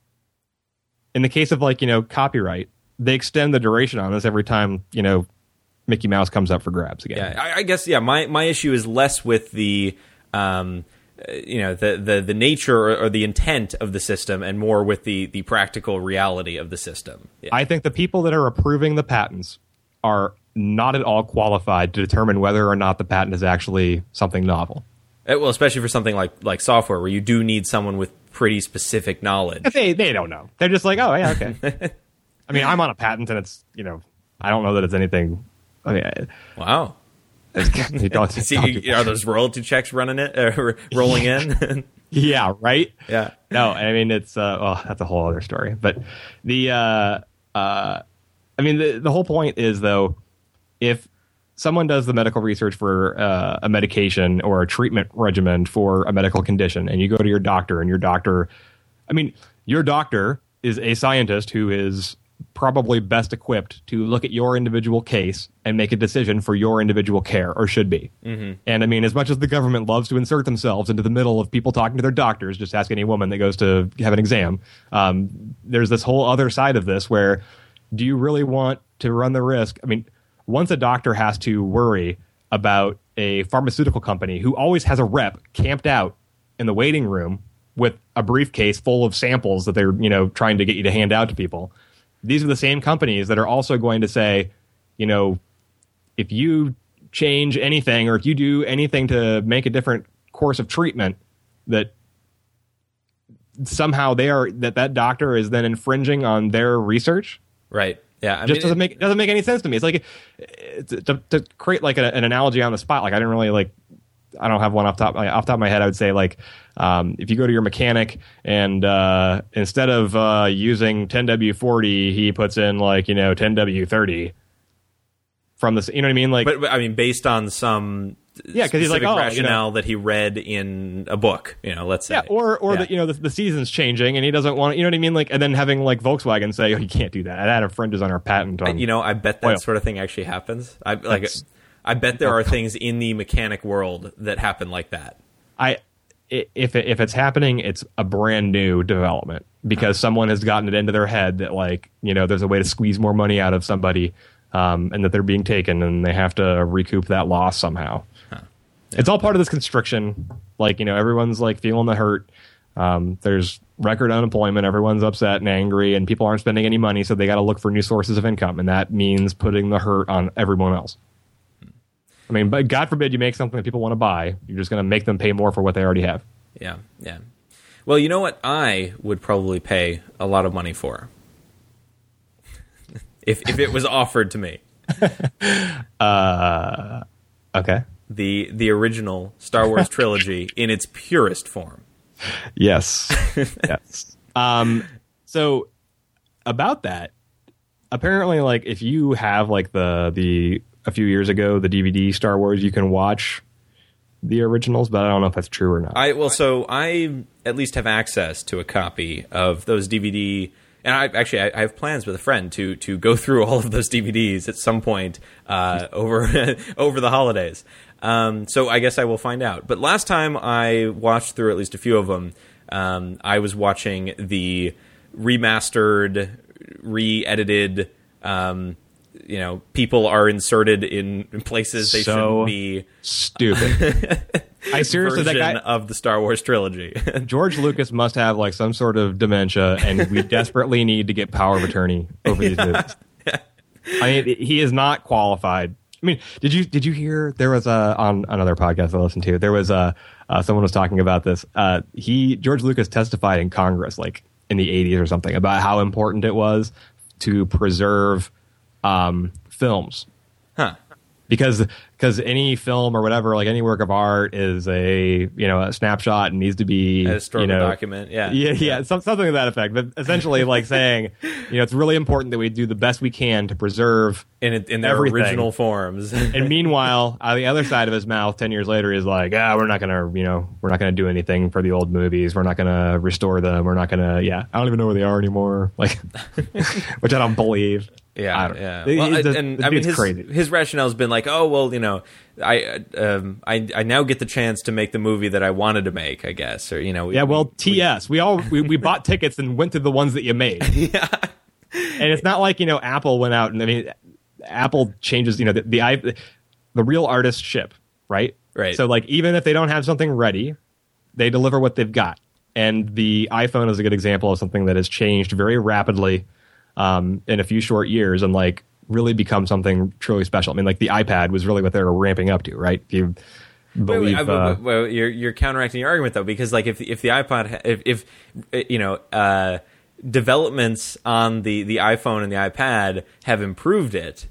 in the case of like you know copyright, they extend the duration on this every time you know. Mickey Mouse comes up for grabs again. Yeah, I, I guess. Yeah, my, my issue is less with the, um, uh, you know, the, the, the nature or, or the intent of the system, and more with the, the practical reality of the system. Yeah. I think the people that are approving the patents are not at all qualified to determine whether or not the patent is actually something novel. Uh, well, especially for something like like software, where you do need someone with pretty specific knowledge. They they don't know. They're just like, oh yeah, okay. I mean, I'm on a patent, and it's you know, I don't know that it's anything. I mean, wow. you don't, See, don't are those royalty checks running it, uh, rolling in? Yeah, right. Yeah. No, I mean it's uh, well, that's a whole other story. But the uh, uh, I mean the the whole point is though, if someone does the medical research for uh, a medication or a treatment regimen for a medical condition, and you go to your doctor, and your doctor, I mean, your doctor is a scientist who is probably best equipped to look at your individual case and make a decision for your individual care, or should be. Mm-hmm. And I mean, as much as the government loves to insert themselves into the middle of people talking to their doctors, just ask any woman that goes to have an exam, um, there's this whole other side of this where, do you really want to run the risk? I mean, once a doctor has to worry about a pharmaceutical company who always has a rep camped out in the waiting room with a briefcase full of samples that they're, you know, trying to get you to hand out to people, these are the same companies that are also going to say, you know, if you change anything or if you do anything to make a different course of treatment, that somehow they are that that doctor is then infringing on their research. Right. Yeah. I just mean, doesn't it, make doesn't make any sense to me. It's like to, to create like a, an analogy on the spot. Like I didn't really like. I don't have one off top off top of my head. I would say like um, if you go to your mechanic and uh, instead of uh, using ten W forty, he puts in like you know ten W thirty from this. You know what I mean? Like, but, but I mean, based on some Yeah, because he's like, oh, rationale you know, that he read in a book, you know, let's say. Yeah, or or yeah. that, you know, the, the season's changing and he doesn't want, you know what I mean? Like, and then having like Volkswagen say, oh, you can't do that. That infringes on our patent on, you know, I bet that oil. sort of thing actually happens. I like, That's, I bet there are things in the mechanic world that happen like that. I if it, if it's happening, it's a brand new development because someone has gotten it into their head that, like, you know, there's a way to squeeze more money out of somebody, um, and that they're being taken and they have to recoup that loss somehow. Huh. Yeah. It's all part of this constriction. Like, you know, everyone's like feeling the hurt. Um, there's record unemployment. Everyone's upset and angry, and people aren't spending any money, so they got to look for new sources of income, and that means putting the hurt on everyone else. I mean, but God forbid you make something that people want to buy. You're just going to make them pay more for what they already have. Yeah, yeah. Well, you know what I would probably pay a lot of money for? if if it was offered to me. uh, okay. The the original Star Wars trilogy in its purest form. Yes. Yes. Um, so about that, apparently, like, if you have like the the a few years ago the D V D Star Wars, you can watch the originals, but I don't know if that's true or not. I well, so I at least have access to a copy of those D V D, and I actually I, I have plans with a friend to to go through all of those D V Ds at some point uh, over over the holidays. Um, so I guess I will find out. But last time I watched through at least a few of them, um, I was watching the remastered, re-edited. Um, you know, people are inserted in places they so shouldn't be. Stupid. I seriously, that guy of the Star Wars trilogy. George Lucas must have like some sort of dementia, and we desperately need to get power of attorney over these movies. I mean, he is not qualified. I mean, did you did you hear there was a on another podcast I listened to? There was a uh, someone was talking about this. Uh, he George Lucas testified in Congress, like in the eighties or something, about how important it was to preserve um, films. Huh. Because because any film or whatever, like any work of art, is a you know a snapshot and needs to be a historical you know, document. Yeah, yeah, yeah, yeah. Some, something to that effect. But essentially, like saying, you know, it's really important that we do the best we can to preserve in in their everything. original forms. And meanwhile, on the other side of his mouth, ten years later, is like, ah, we're not gonna, you know, we're not gonna do anything for the old movies. We're not gonna restore them. We're not gonna, yeah, I don't even know where they are anymore. Like, which I don't believe. Yeah, I don't, yeah. It, well, it, I, and I mean, his crazy. his rationale has been like, oh, well, you know, I um, I I now get the chance to make the movie that I wanted to make, I guess, or you know, yeah. Well, we, T S, we, we all we, we bought tickets and went to the ones that you made. Yeah, and it's not like you know Apple went out and I mean, Apple changes, you know, the the, the real artists ship, right? Right. So like, even if they don't have something ready, they deliver what they've got, and the iPhone is a good example of something that has changed very rapidly. Um, in a few short years, and like really become something truly special. I mean, like the iPad was really what they were ramping up to, right? If you believe, wait, wait, uh, well, you're you're counteracting your argument though, because like if if the iPod, if, if you know, uh, developments on the the iPhone and the iPad have improved it,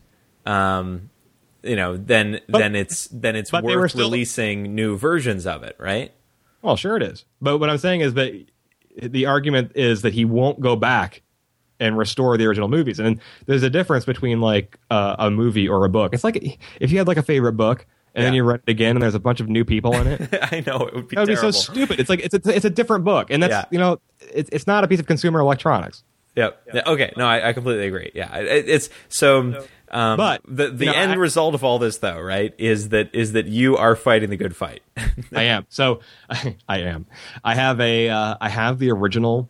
um, you know, then but, then it's then it's worth still releasing new versions of it, right? Well, sure it is. But what I'm saying is that the argument is that he won't go back and restore the original movies. And there's a difference between like uh, a movie or a book. It's like if you had like a favorite book and yeah. then you read it again and there's a bunch of new people in it. I know, it would be That would terrible. be so stupid. It's like, it's a, it's a different book. And that's, yeah. you know, it's it's not a piece of consumer electronics. Yep. Yeah. Okay. No, I, I completely agree. Yeah. It, it's so, um, but the, the you know, end I, result of all this though, right, is that, is that you are fighting the good fight. I am. So I, I am, I have a, uh, I have the original,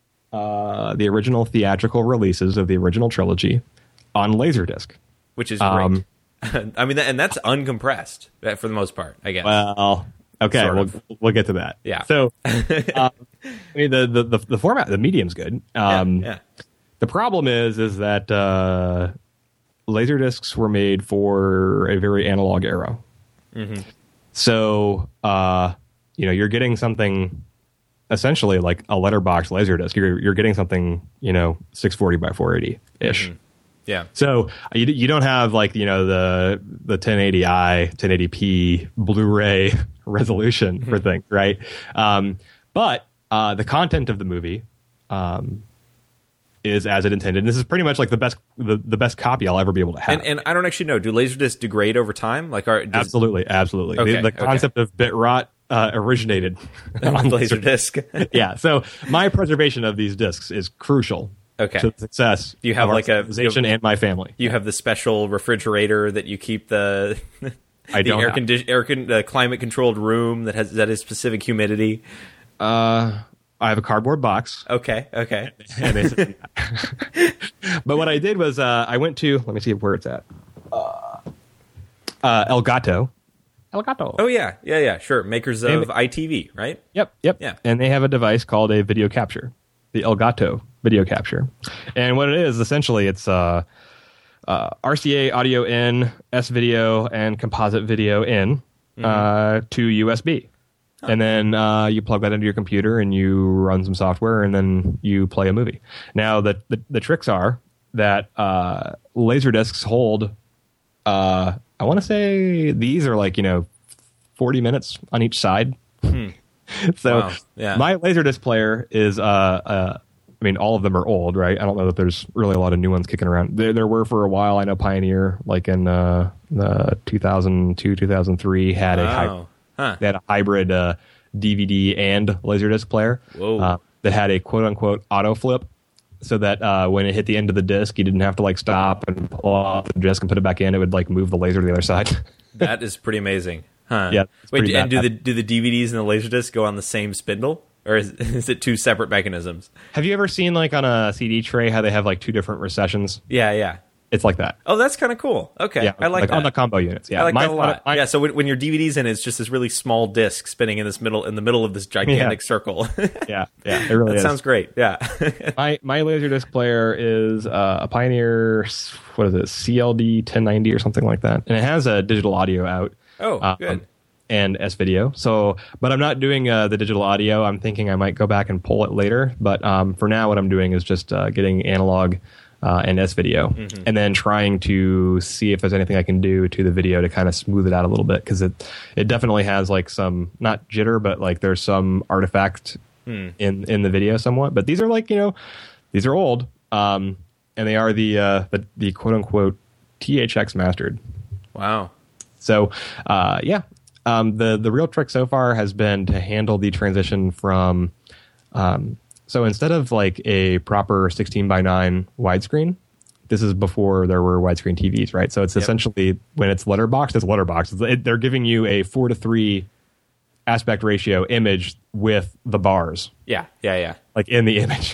Uh, the original theatrical releases of the original trilogy on Laserdisc, which is great. Um, I mean, and that's uncompressed for the most part, I guess. Well, okay, sort we'll of. we'll get to that. Yeah. So, um, I mean, the, the the the format, the medium's good. Um, yeah, yeah. The problem is, is that uh, Laserdiscs were made for a very analog era. Mm-hmm. So, uh, you know, you're getting something. Essentially like a letterbox laserdisc. You're you're getting something, you know, six forty by four eighty ish. Mm-hmm. Yeah. So you you don't have like, you know, the the ten eighty i, ten eighty p Blu-ray resolution for things, right? Um, but uh, the content of the movie um, is as it intended. And this is pretty much like the best the, the best copy I'll ever be able to have. And, and I don't actually know. Do Laserdiscs degrade over time? Like, are, does, absolutely, absolutely. Okay, the the okay. concept of bit rot uh, originated on Laserdisc. Yeah. So my preservation of these discs is crucial. Okay. To the success. Do you have of like our a civilization you have, and my family? You have the special refrigerator that you keep the I the don't air have. condi- air con- uh, climate controlled room that has that has specific humidity. Uh, I have a cardboard box. Okay. Okay. And it's- but what I did was uh, I went to, let me see where it's at. Uh, uh, Elgato. Elgato. Oh yeah, yeah, yeah. Sure. Makers of Maybe. I T V, right? Yep, yep. Yeah. And they have a device called a video capture, the Elgato video capture. And what it is, essentially, it's uh, uh, R C A audio in, S video, and composite video in mm-hmm. uh, to U S B. Huh. And then uh, you plug that into your computer and you run some software and then you play a movie. Now, the, the, the tricks are that uh, Laserdiscs hold, uh, I want to say these are like, you know, forty minutes on each side. Hmm. So wow. yeah. my Laserdisc player is, uh, uh, I mean, all of them are old, right? I don't know that there's really a lot of new ones kicking around. There, there were for a while. I know Pioneer, like in uh, the two thousand two, two thousand three, had a, oh. hy- huh. they had a hybrid uh, D V D and Laserdisc player uh, that had a quote-unquote auto flip, so that uh, when it hit the end of the disc, you didn't have to like stop and pull off the disc and put it back in. It would like move the laser to the other side. That is pretty amazing. Huh. Yeah. Wait, pretty and bad. do the do the D V Ds and the Laserdisc go on the same spindle, or is, is it two separate mechanisms? Have you ever seen like on a C D tray how they have like two different recessions? Yeah, yeah. It's like that. Oh, that's kind of cool. Okay, Yeah, I like, like that. on the combo units. Yeah, I like Mine- that a lot. mine- yeah, so when, when your D V D's in, it's just this really small disc spinning in this middle in the middle of this gigantic Yeah. circle. yeah, yeah, it really That is. sounds great. Yeah. my my Laserdisc player is uh, a Pioneer. What is it? C L D ten ninety or something like that, and it has a digital audio out. Oh, um, good. And S video. So, but I'm not doing uh, the digital audio. I'm thinking I might go back and pull it later. But um, for now, what I'm doing is just uh, getting analog uh, and S video, mm-hmm. and then trying to see if there's anything I can do to the video to kind of smooth it out a little bit, because it it definitely has like some, not jitter, but like there's some artifact hmm. in in the video somewhat. But these are like, you know, these are old, um, and they are the uh, the, the quote unquote T H X mastered. Wow. So uh, yeah. Um, the the real trick so far has been to handle the transition from, um, so instead of like a proper sixteen by nine widescreen, this is before there were widescreen T Vs, right? So it's yep. essentially, when it's letterboxed, it's letterboxed. It, they're giving you a four to three aspect ratio image with the bars. Yeah, yeah, yeah. Like in the image.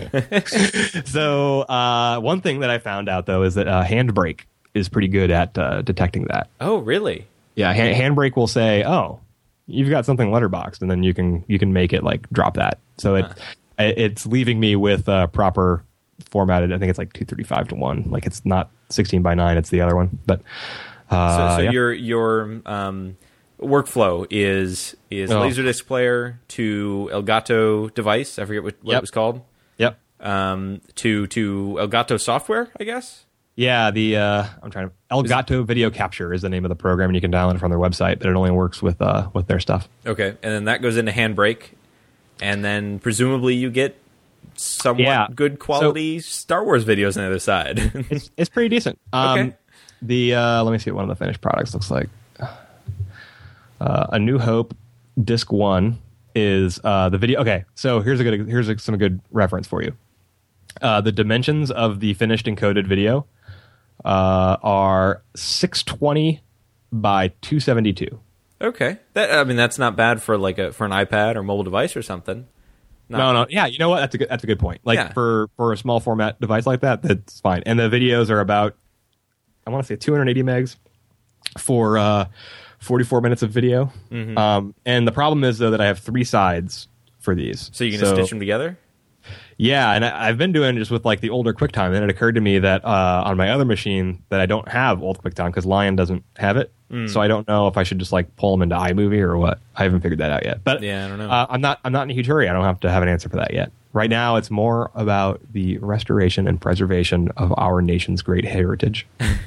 So uh, one thing that I found out, though, is that uh, Handbrake is pretty good at uh, detecting that. Oh, really? Yeah, hand, Handbrake will say, "Oh, you've got something letterboxed," and then you can you can make it like drop that. So it, huh. it it's leaving me with uh, proper formatted. I think it's like two thirty-five to one. Like it's not sixteen by nine. It's the other one. But uh, so, so yeah. your your um, workflow is is oh. Laserdisc player to Elgato device. I forget what, what yep. it was called. Yep. Um, to to Elgato software, I guess. Yeah, the uh, I'm trying to Elgato Video Capture is the name of the program, and you can download it from their website, but it only works with uh, with their stuff. Okay, and then that goes into Handbrake, and then presumably you get somewhat yeah. good quality so, Star Wars videos on the other side. it's it's pretty decent. Um, okay. The uh, let me see what one of the finished products looks like. Uh, A New Hope Disc One is uh, the video. Okay, so here's a good here's a, some good reference for you. Uh, the dimensions of the finished encoded video uh, are six twenty by two seventy-two. Okay, that I mean that's not bad for like a for an iPad or mobile device or something. Not no, no, yeah, you know what? That's a good that's a good point. Like yeah. for for a small format device like that, that's fine. And the videos are about, I want to say two hundred eighty megs for uh, forty-four minutes of video. Mm-hmm. Um, and the problem is though that I have three sides for these, so you can so, stitch them together. Yeah, and I, I've been doing just with like the older QuickTime, and it occurred to me that uh, on my other machine that I don't have old QuickTime because Lion doesn't have it, mm. so I don't know if I should just like pull them into iMovie or what. I haven't figured that out yet. But yeah, I don't know. Uh, I'm not. I'm not in a huge hurry. I don't have to have an answer for that yet. Right now, it's more about the restoration and preservation of our nation's great heritage.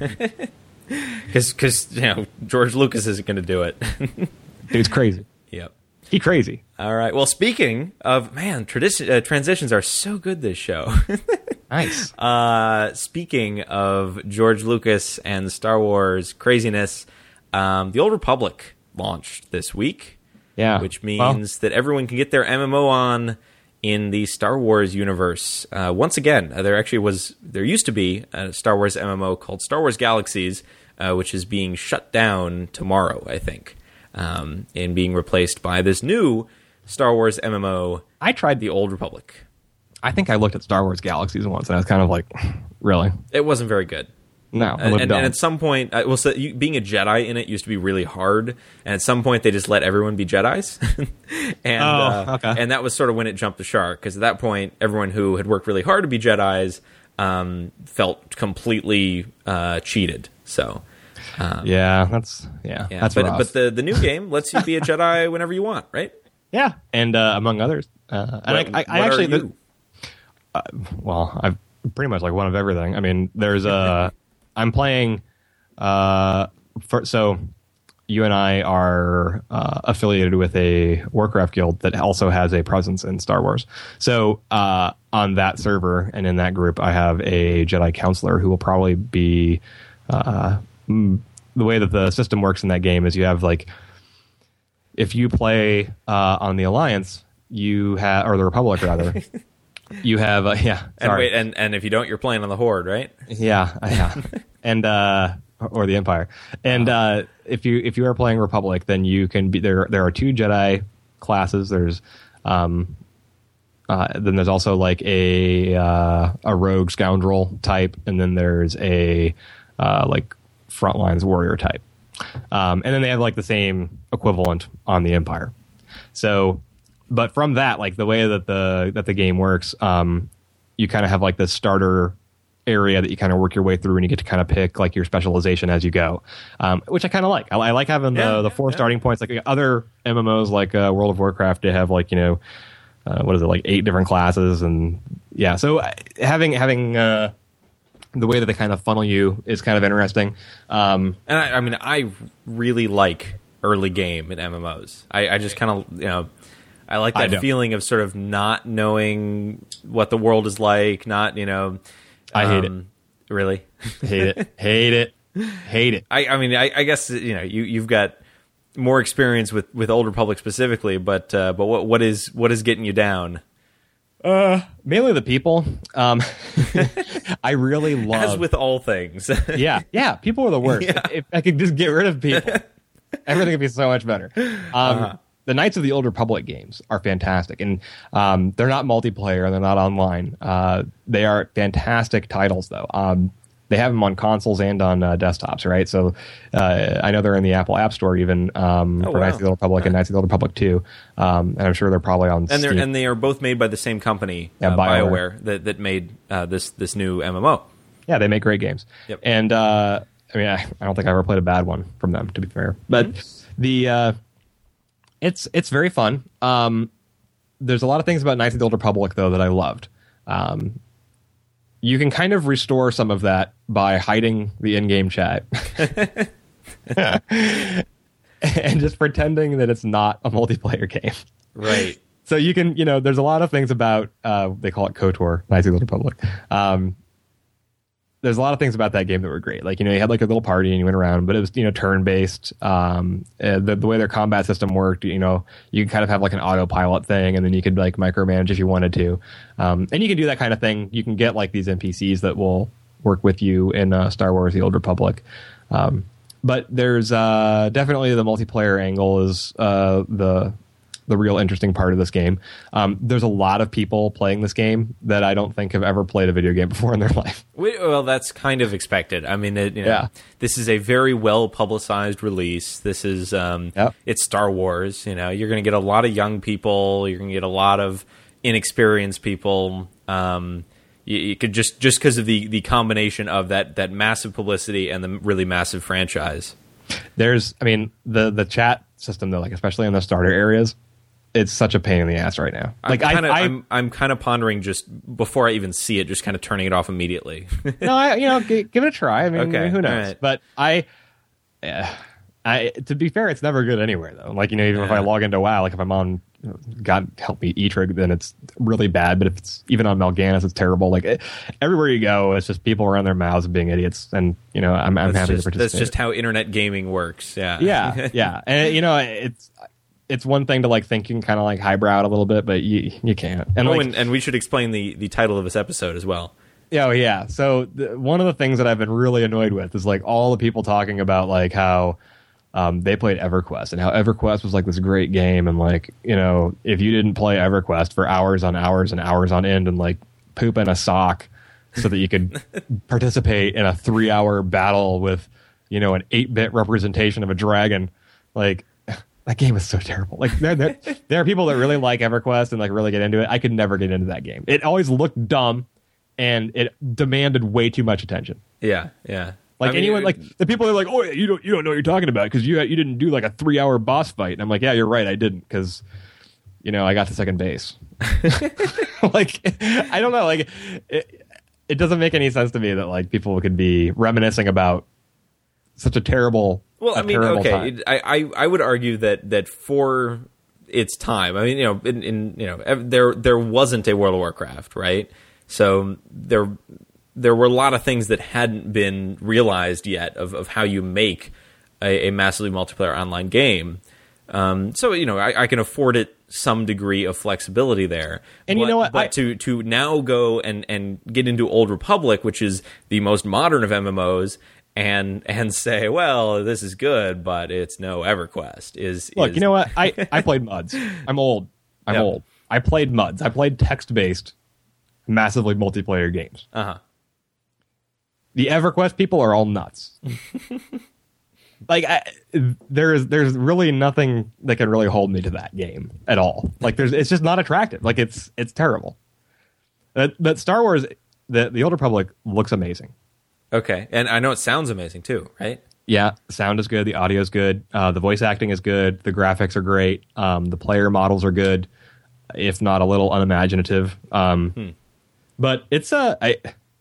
Because you know George Lucas isn't going to do it. Dude's crazy. Yep. He crazy. All right. Well, speaking of, man, tradi- uh, transitions are so good this show. Nice. Uh, speaking of George Lucas and Star Wars craziness, um, the Old Republic launched this week. Yeah. Which means well, that everyone can get their M M O on in the Star Wars universe. Uh, once again, uh, there actually was, there used to be a Star Wars M M O called Star Wars Galaxies, uh, which is being shut down tomorrow, I think, um, and being replaced by this new Star Wars M M O. I tried the Old Republic. I think I looked at Star Wars Galaxies once, and I was kind of like, really? It wasn't very good. No, and, and, and at some point, uh, well, so you, being a Jedi in it used to be really hard, and at some point they just let everyone be Jedis, and oh, uh, okay. and that was sort of when it jumped the shark, because at that point, everyone who had worked really hard to be Jedis um, felt completely uh, cheated. So, um, yeah, that's yeah, yeah. that's but rough. but the the new game lets you be a Jedi whenever you want, right? Yeah, and uh, among others, uh, and what, I, I, I actually, the, uh, well, I've pretty much like one of everything. I mean, there's a. I'm playing, uh, for, so you and I are uh, affiliated with a Warcraft guild that also has a presence in Star Wars. So uh, on that server and in that group, I have a Jedi counselor who will probably be, uh, the way that the system works in that game is you have like, if you play uh, on the Alliance, you have, or the Republic rather, you have, uh, yeah. Sorry. And wait, and, and if you don't, you're playing on the Horde, right? Yeah, yeah, and uh, or the Empire. And uh, if you if you are playing Republic, then you can be there. There are two Jedi classes. There's um, uh, then there's also like a uh, a rogue scoundrel type, and then there's a uh, like frontlines warrior type. Um, and then they have like the same equivalent on the Empire. So. But from that, like the way that the that the game works, um, you kind of have like this starter area that you kind of work your way through, and you get to kind of pick like your specialization as you go, um, which I kind of like. I, I like having yeah, the the yeah, four yeah. starting points. Like other M M Os, like uh, World of Warcraft, they have like you know uh, what is it like eight different classes, and yeah. So uh, having having uh, the way that they kind of funnel you is kind of interesting. Um, and I, I mean, I really like early game in M M Os. I, I just kind of you know. I like that I feeling of sort of not knowing what the world is like, not, you know... I hate um, it. Really? Hate it. Hate it. Hate it. I, I mean, I, I guess, you know, you, you've got more experience with, with Old Republic specifically, but uh, but what what is what is getting you down? Uh, mainly the people. Um, I really love... As with all things. yeah, yeah, people are the worst. Yeah. If, if I could just get rid of people, everything would be so much better. Um, uh-huh. The Knights of the Old Republic games are fantastic, and um, they're not multiplayer, they're not online. Uh, they are fantastic titles, though. Um, they have them on consoles and on uh, desktops, right? So uh, I know they're in the Apple App Store even um, oh, for wow. Knights of the Old Republic yeah. and Knights of the Old Republic two, um, and I'm sure they're probably on and Steam. They're, and they are both made by the same company, yeah, uh, BioWare, BioWare that, that made uh, this, this new M M O. Yeah, they make great games. Yep. And, uh, I mean, I, I don't think I ever played a bad one from them, to be fair. But mm-hmm. the... Uh, It's it's very fun. Um, there's a lot of things about Knights of the Old Republic, though, that I loved. Um, you can kind of restore some of that by hiding the in-game chat. And just pretending that it's not a multiplayer game. Right. So you can, you know, there's a lot of things about, uh, they call it KOTOR, Knights of the Old Republic. Um, there's a lot of things about that game that were great. Like, you know, you had like a little party and you went around, but it was, you know, turn-based. Um, uh, the, the way their combat system worked, you know, you could kind of have like an autopilot thing, and then you could like micromanage if you wanted to. Um, and you can do that kind of thing. You can get like these N P Cs that will work with you in uh, Star Wars: The Old Republic. Um, but there's uh, definitely the multiplayer angle is uh, the the real interesting part of this game. Um, there's a lot of people playing this game that I don't think have ever played a video game before in their life. Well, that's kind of expected. I mean, it, you know, yeah. this is a very well publicized release. This is um, yep. it's Star Wars. You know, you're going to get a lot of young people. You're going to get a lot of inexperienced people. Um, you, you could just just because of the the combination of that that massive publicity and the really massive franchise. There's, I mean, the the chat system though, like especially in the starter areas, it's such a pain in the ass right now. Like I'm kind of, I, I, I'm, I'm kind of pondering just before I even see it, just kind of turning it off immediately. no, I, you know, g- give it a try. I mean, okay. who knows? Right. But I, uh, I, to be fair, it's never good anywhere though. Like, you know, even yeah. if I log into WoW, like if I'm on God help me, E-Trig, then it's really bad. But if it's even on Mal'Ganis, it's terrible. Like it, everywhere you go, it's just people around their mouths being idiots. And you know, I'm, I'm happy just, to participate. That's just how internet gaming works. Yeah, yeah, yeah. And you know, it's it's one thing to like think you can kind of like highbrow it a little bit, but you you can't. And oh, like, and, and we should explain the the title of this episode as well. Yeah, oh, yeah. So the, one of the things that I've been really annoyed with is like all the people talking about like how. Um, they played EverQuest and how EverQuest was like this great game, and like, you know, if you didn't play EverQuest for hours on hours and hours on end and like poop in a sock so that you could participate in a three hour battle with, you know, an eight bit representation of a dragon, like that game is so terrible. Like there, there, there are people that really like EverQuest and like really get into it. I could never get into that game. It always looked dumb and it demanded way too much attention. Yeah, yeah. Like I mean, anyone, like the people are like, oh, you don't, you don't know what you're talking about because you, you didn't do like a three hour boss fight. And I'm like, yeah, you're right, I didn't, because, you know, I got to second base. Like, I don't know, like, it, it doesn't make any sense to me that like people could be reminiscing about such a terrible. Well, a I mean, terrible okay, time. I, I I would argue that that for its time, I mean, you know, in, in you know, there there wasn't a World of Warcraft, right? So there. There were a lot of things that hadn't been realized yet of, of how you make a, a massively multiplayer online game. Um, so, you know, I, I can afford it some degree of flexibility there. And but, you know what? But I, to, to now go and, and get into Old Republic, which is the most modern of M M Os, and and say, well, this is good, but it's no EverQuest. Is Look, is, you know what? I, I played M U Ds. I'm old. I'm Yep. old. I played M U Ds. I played text-based, massively multiplayer games. Uh-huh. The EverQuest people are all nuts. Like I, there's there's really nothing that can really hold me to that game at all. Like there's it's just not attractive. Like it's it's terrible. But, but Star Wars, the the Old Republic looks amazing. Okay, and I know it sounds amazing too, right? Yeah, the sound is good, the audio is good, uh, the voice acting is good, the graphics are great, um, the player models are good, if not a little unimaginative. Um, hmm. But it's a. I,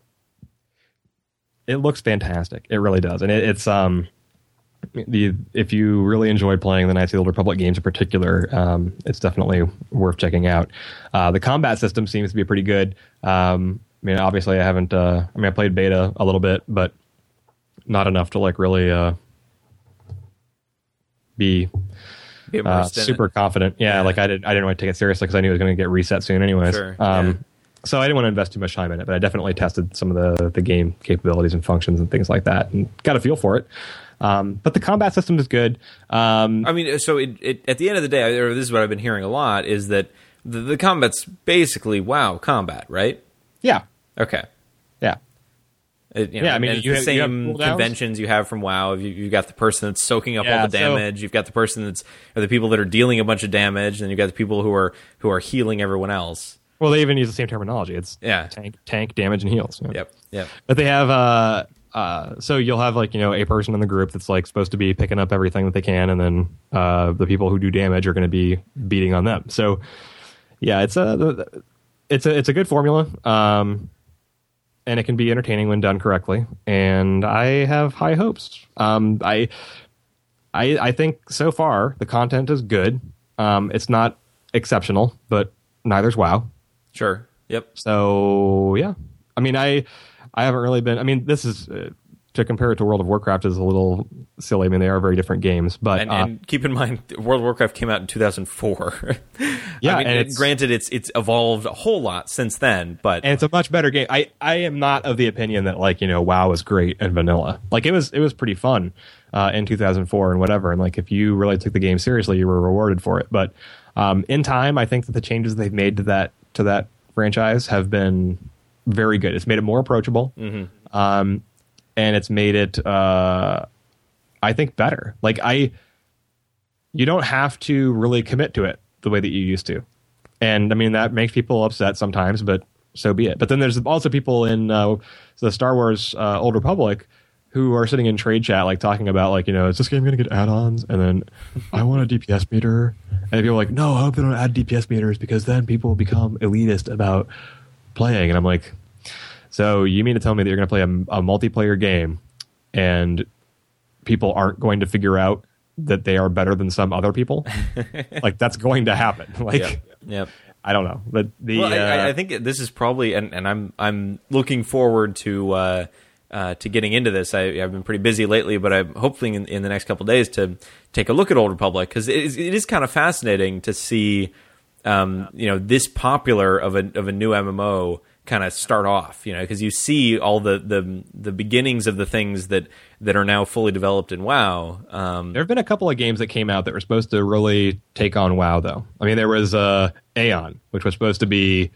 It looks fantastic. It really does, and it, it's um, the if you really enjoyed playing the Knights of the Old Republic games in particular, um, it's definitely worth checking out. Uh, the combat system seems to be pretty good. Um, I mean, obviously, I haven't. Uh, I mean, I played beta a little bit, but not enough to like really uh, be be uh, super it. confident. Yeah, yeah, like I didn't. I didn't want to take it seriously because I knew it was going to get reset soon, anyways. Sure. Um, yeah. So I didn't want to invest too much time in it, but I definitely tested some of the, the game capabilities and functions and things like that, and got a feel for it. Um, but the combat system is good. Um, I mean, so it, it, at the end of the day, or this is what I've been hearing a lot, is that the, the combat's basically WoW combat, right? Yeah. Okay. Yeah. It, you know, yeah, I mean, and you the have, same you have conventions you have from WoW. You, you've got the person that's soaking up yeah, all the damage. So, you've got the person that's, or the people that are dealing a bunch of damage. Then you've got the people who are who are healing everyone else. Well, they even use the same terminology. It's yeah. tank, tank, damage, and heals. Yeah. Yep, yep. But they have, uh, uh, so you'll have like, you know, a person in the group that's like supposed to be picking up everything that they can, and then uh, the people who do damage are going to be beating on them. So, yeah, it's a, it's a, it's a good formula, um, and it can be entertaining when done correctly. And I have high hopes. Um, I, I, I think so far the content is good. Um, it's not exceptional, but neither's WoW. Sure. Yep. So yeah, I mean, I I haven't really been. I mean, this is uh, to compare it to World of Warcraft is a little silly. I mean, they are very different games, but and, uh, and keep in mind, World of Warcraft came out in two thousand four. Yeah, I mean, and it, it's, granted, it's it's evolved a whole lot since then, but and it's a much better game. I, I am not of the opinion that like you know WoW is great and vanilla. Like it was it was pretty fun uh, in two thousand four and whatever. And like if you really took the game seriously, you were rewarded for it. But um, in time, I think that the changes they've made to that to that franchise have been very good. It's made it more approachable, mm-hmm. um, and it's made it uh, I think better. Like I, you don't have to really commit to it the way that you used to. And I mean, that makes people upset sometimes, but so be it. But then there's also people in uh, the Star Wars uh, Old Republic who are sitting in trade chat, like talking about like, you know, is this game going to get add-ons? And then I want a D P S meter. And people are like, no, I hope they don't add D P S meters because then people will become elitist about playing. And I'm like, so you mean to tell me that you're going to play a, a multiplayer game and people aren't going to figure out that they are better than some other people. Like that's going to happen. Like, yep. Yep. I don't know, but the well, I, uh, I think this is probably, and, and I'm I'm looking forward to uh, uh, to getting into this. I, I've been pretty busy lately, but I'm hoping in, in the next couple of days to take a look at Old Republic, because it is, it is kind of fascinating to see, um, you know, this popular of a of a new M M O kind of start off, you know, because you see all the, the the beginnings of the things that that are now fully developed in WoW. Um, there have been a couple of games that came out that were supposed to really take on WoW, though. I mean, there was uh, Aeon, which was supposed to be,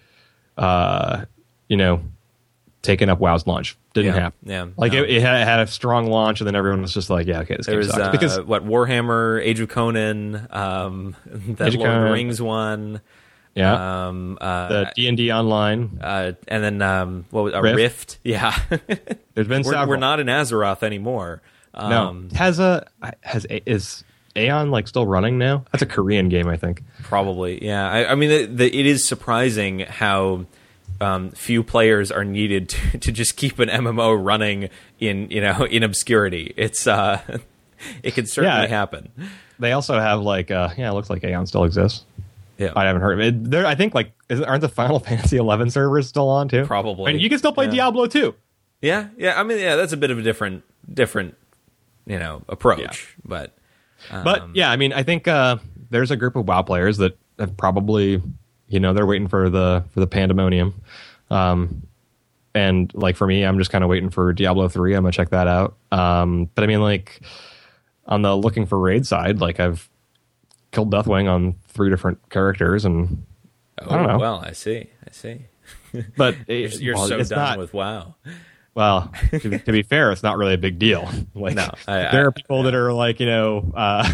uh, you know, taking up WoW's launch. Didn't yeah, happen. Yeah, like no. it, it, had, it had a strong launch, and then everyone was just like, "Yeah, okay, this there game was sucks." uh, because what Warhammer, Age of Conan, um, that Age of Lord of the Conan. Rings one. yeah, Um, uh, the D and D Online. uh, and then um, what was a Rift. Rift? Yeah, There's been we're, several. we're not in Azeroth anymore. Um, no, has a has a, is Aeon like still running now? That's a Korean game, I think. Probably, yeah. I, I mean, the, the, it is surprising how um, few players are needed to, to just keep an M M O running in you know in obscurity. It's uh, it can certainly Yeah. happen. They also have like uh, yeah, it looks like Aeon still exists. Yeah, I haven't heard of it. There, I think like is, aren't the Final Fantasy eleven servers still on too? Probably. I mean, you can still play Yeah. Diablo too. yeah, yeah. I mean, yeah, that's a bit of a different different you know approach, but. Um, But yeah, I mean, I think uh, there's a group of WoW players that have probably, you know, they're waiting for the for the pandemonium, um, and like for me, I'm just kind of waiting for Diablo three. I'm gonna check that out. Um, but I mean, like on the looking for raid side, like I've killed Deathwing on three different characters, and oh, I don't know. Well, I see, I see. But You're, it, you're well, so it's done not, with WoW. Well, to, be- to be fair, it's not really a big deal. Like, No, I- there I- are people that are like, you know, uh,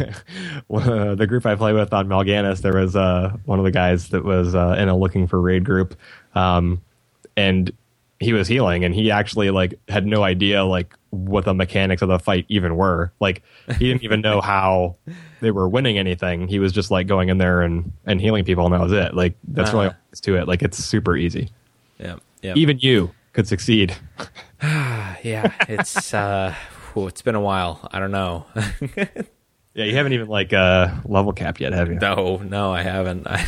the group I play with on Mal'Ganis, there was uh, one of the guys that was uh, in a looking for raid group, um, and he was healing, and he actually like had no idea like what the mechanics of the fight even were. Like he didn't even know how they were winning anything. He was just like going in there and, and healing people, and that was it. Like that's Uh-huh. really all there is to it. Like it's super easy. Yeah, yeah. Even you could succeed. Yeah, it's uh, whew, it's been a while. I don't know. Yeah, you haven't even like uh, level capped yet, have you? no, no, I haven't. I,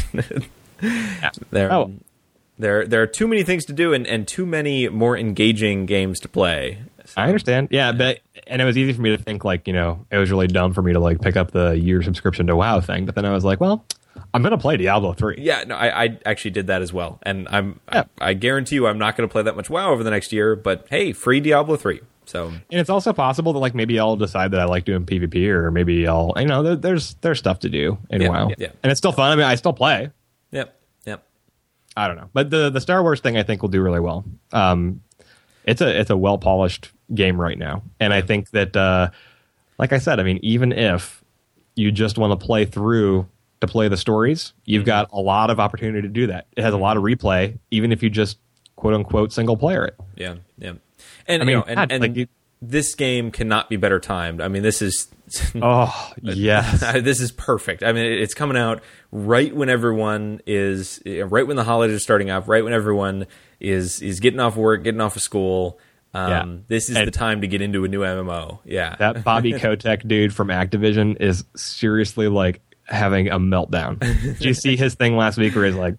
there, Oh. there, there are too many things to do, and, and too many more engaging games to play. So, I understand. Yeah, but and it was easy for me to think like, you know, it was really dumb for me to like pick up the year subscription to WoW thing. But then I was like, well, I'm gonna play Diablo three. yeah, no, I, I actually did that as well, and I'm, Yeah. I, I guarantee you, I'm not going to play that much WoW over the next year. But hey, free Diablo three. So And it's also possible that like maybe I'll decide that I like doing PvP, or maybe I'll, you know, there, there's there's stuff to do in Yeah, WoW, yeah, yeah. and it's still fun. I mean, I still play. yep, yep. I don't know, but the the Star Wars thing I think will do really well. Um, it's a it's a well polished game right now, and I think that, uh, like I said, I mean, even if you just want to play through to play the stories, you've Mm-hmm. got a lot of opportunity to do that. It has a lot of replay, even if you just quote unquote single player it. Yeah, yeah. And I you mean, know, and, God, and like you- this game cannot be better timed. I mean, this is Oh yes, this is perfect. I mean, it's coming out right when everyone is right when the holidays are starting up, right when everyone is is getting off work, getting off of school. Um, Yeah. This is And- the time to get into a new M M O. Yeah, that Bobby Kotick dude from Activision is seriously like having a meltdown. Did you see his thing last week where he's like,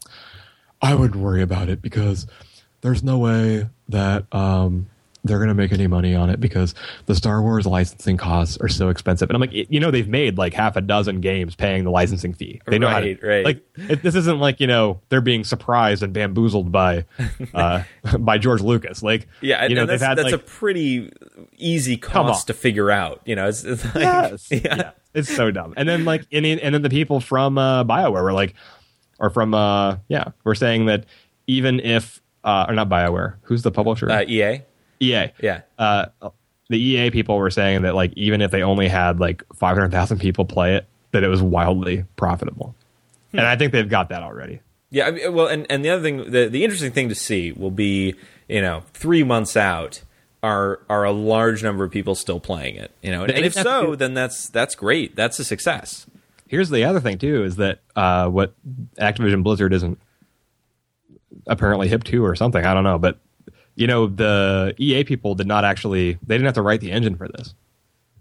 I wouldn't worry about it because there's no way that um, they're going to make any money on it because the Star Wars licensing costs are so expensive. And I'm like, you know, they've made like half a dozen games paying the licensing fee. They know Right, how to, right. like, it, this isn't like, you know, they're being surprised and bamboozled by, uh, by George Lucas. Like, yeah. And, you know, and that's, they've had that's like, a pretty easy on. cost to figure out. You know, it's, it's like, yes, yeah. yeah. It's so dumb. And then like, and, and then the people from uh, BioWare were like, or from uh, yeah, were saying that even if uh, or not BioWare, who's the publisher? Uh, E A. E A. Yeah. Uh, the E A people were saying that like even if they only had like five hundred thousand people play it, that it was wildly profitable. And I think they've got that already. Yeah, I mean, well, and, and the other thing, the, the interesting thing to see will be, you know, three months out, are are a large number of people still playing it? You know, and, and if so, then that's that's great. That's a success. Here's the other thing too: is that uh, what Activision Blizzard isn't apparently hip to or something. I don't know, but you know, the E A people did not actually. They didn't have to write the engine for this.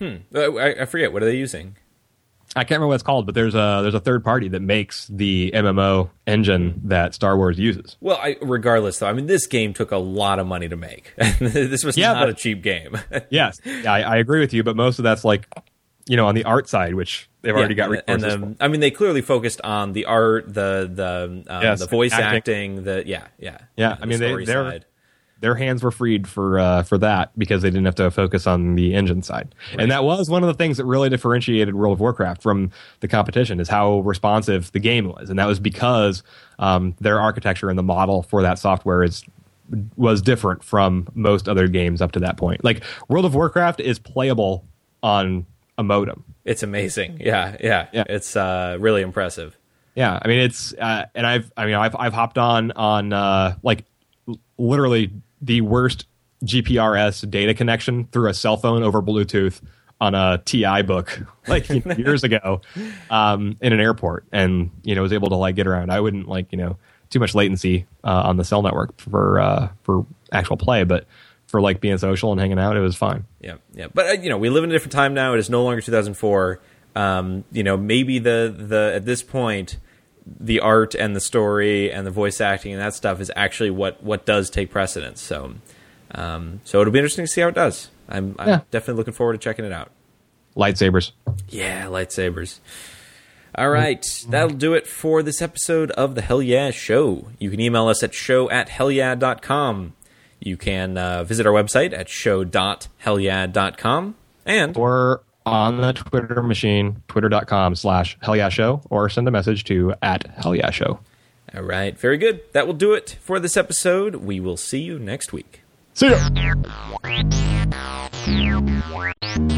Hmm. I, I forget. What are they using? I can't remember what it's called, but there's a there's a third party that makes the M M O engine that Star Wars uses. Well, I, regardless, though, I mean, this game took a lot of money to make. This was yeah, not but, a cheap game. Yes, I, I agree with you, but most of that's like, you know, on the art side, which they've yeah, already got resources and the, I mean, they clearly focused on the art, the the um, yes, the voice acting. acting, the yeah, yeah, yeah. I mean, the they they're. Side. Their hands were freed for uh, for that because they didn't have to focus on the engine side. Right. And that was one of the things that really differentiated World of Warcraft from the competition is how responsive the game was. And that was because um, their architecture and the model for that software is was different from most other games up to that point. Like, World of Warcraft is playable on a modem. It's amazing. Yeah, yeah. yeah. It's uh, really impressive. Yeah, I mean, it's... Uh, and I've, I mean, I've, I've hopped on, on uh, like, literally... the worst G P R S data connection through a cell phone over Bluetooth on a T I book like years ago um, in an airport, and you know was able to like get around. I wouldn't like you know too much latency uh, on the cell network for uh, for actual play, but for like being social and hanging out, it was fine. Yeah, yeah. But uh, you know we live in a different time now. It is no longer two thousand four. Um, you know maybe the the at this point. The art and the story and the voice acting and that stuff is actually what, what does take precedence. So, um, so it'll be interesting to see how it does. I'm, I'm yeah. definitely looking forward to checking it out. Lightsabers. Yeah, lightsabers. All right, that'll do it for this episode of the Hell Yeah Show. You can email us at show at hell yeah dot com. You can uh, visit our website at show dot hell yeah dot com. And... Or... on the Twitter machine, twitter.com slash hell yeah show, or send a message to at hell yeah show. All right. Very good. That will do it for this episode. We will see you next week. See ya.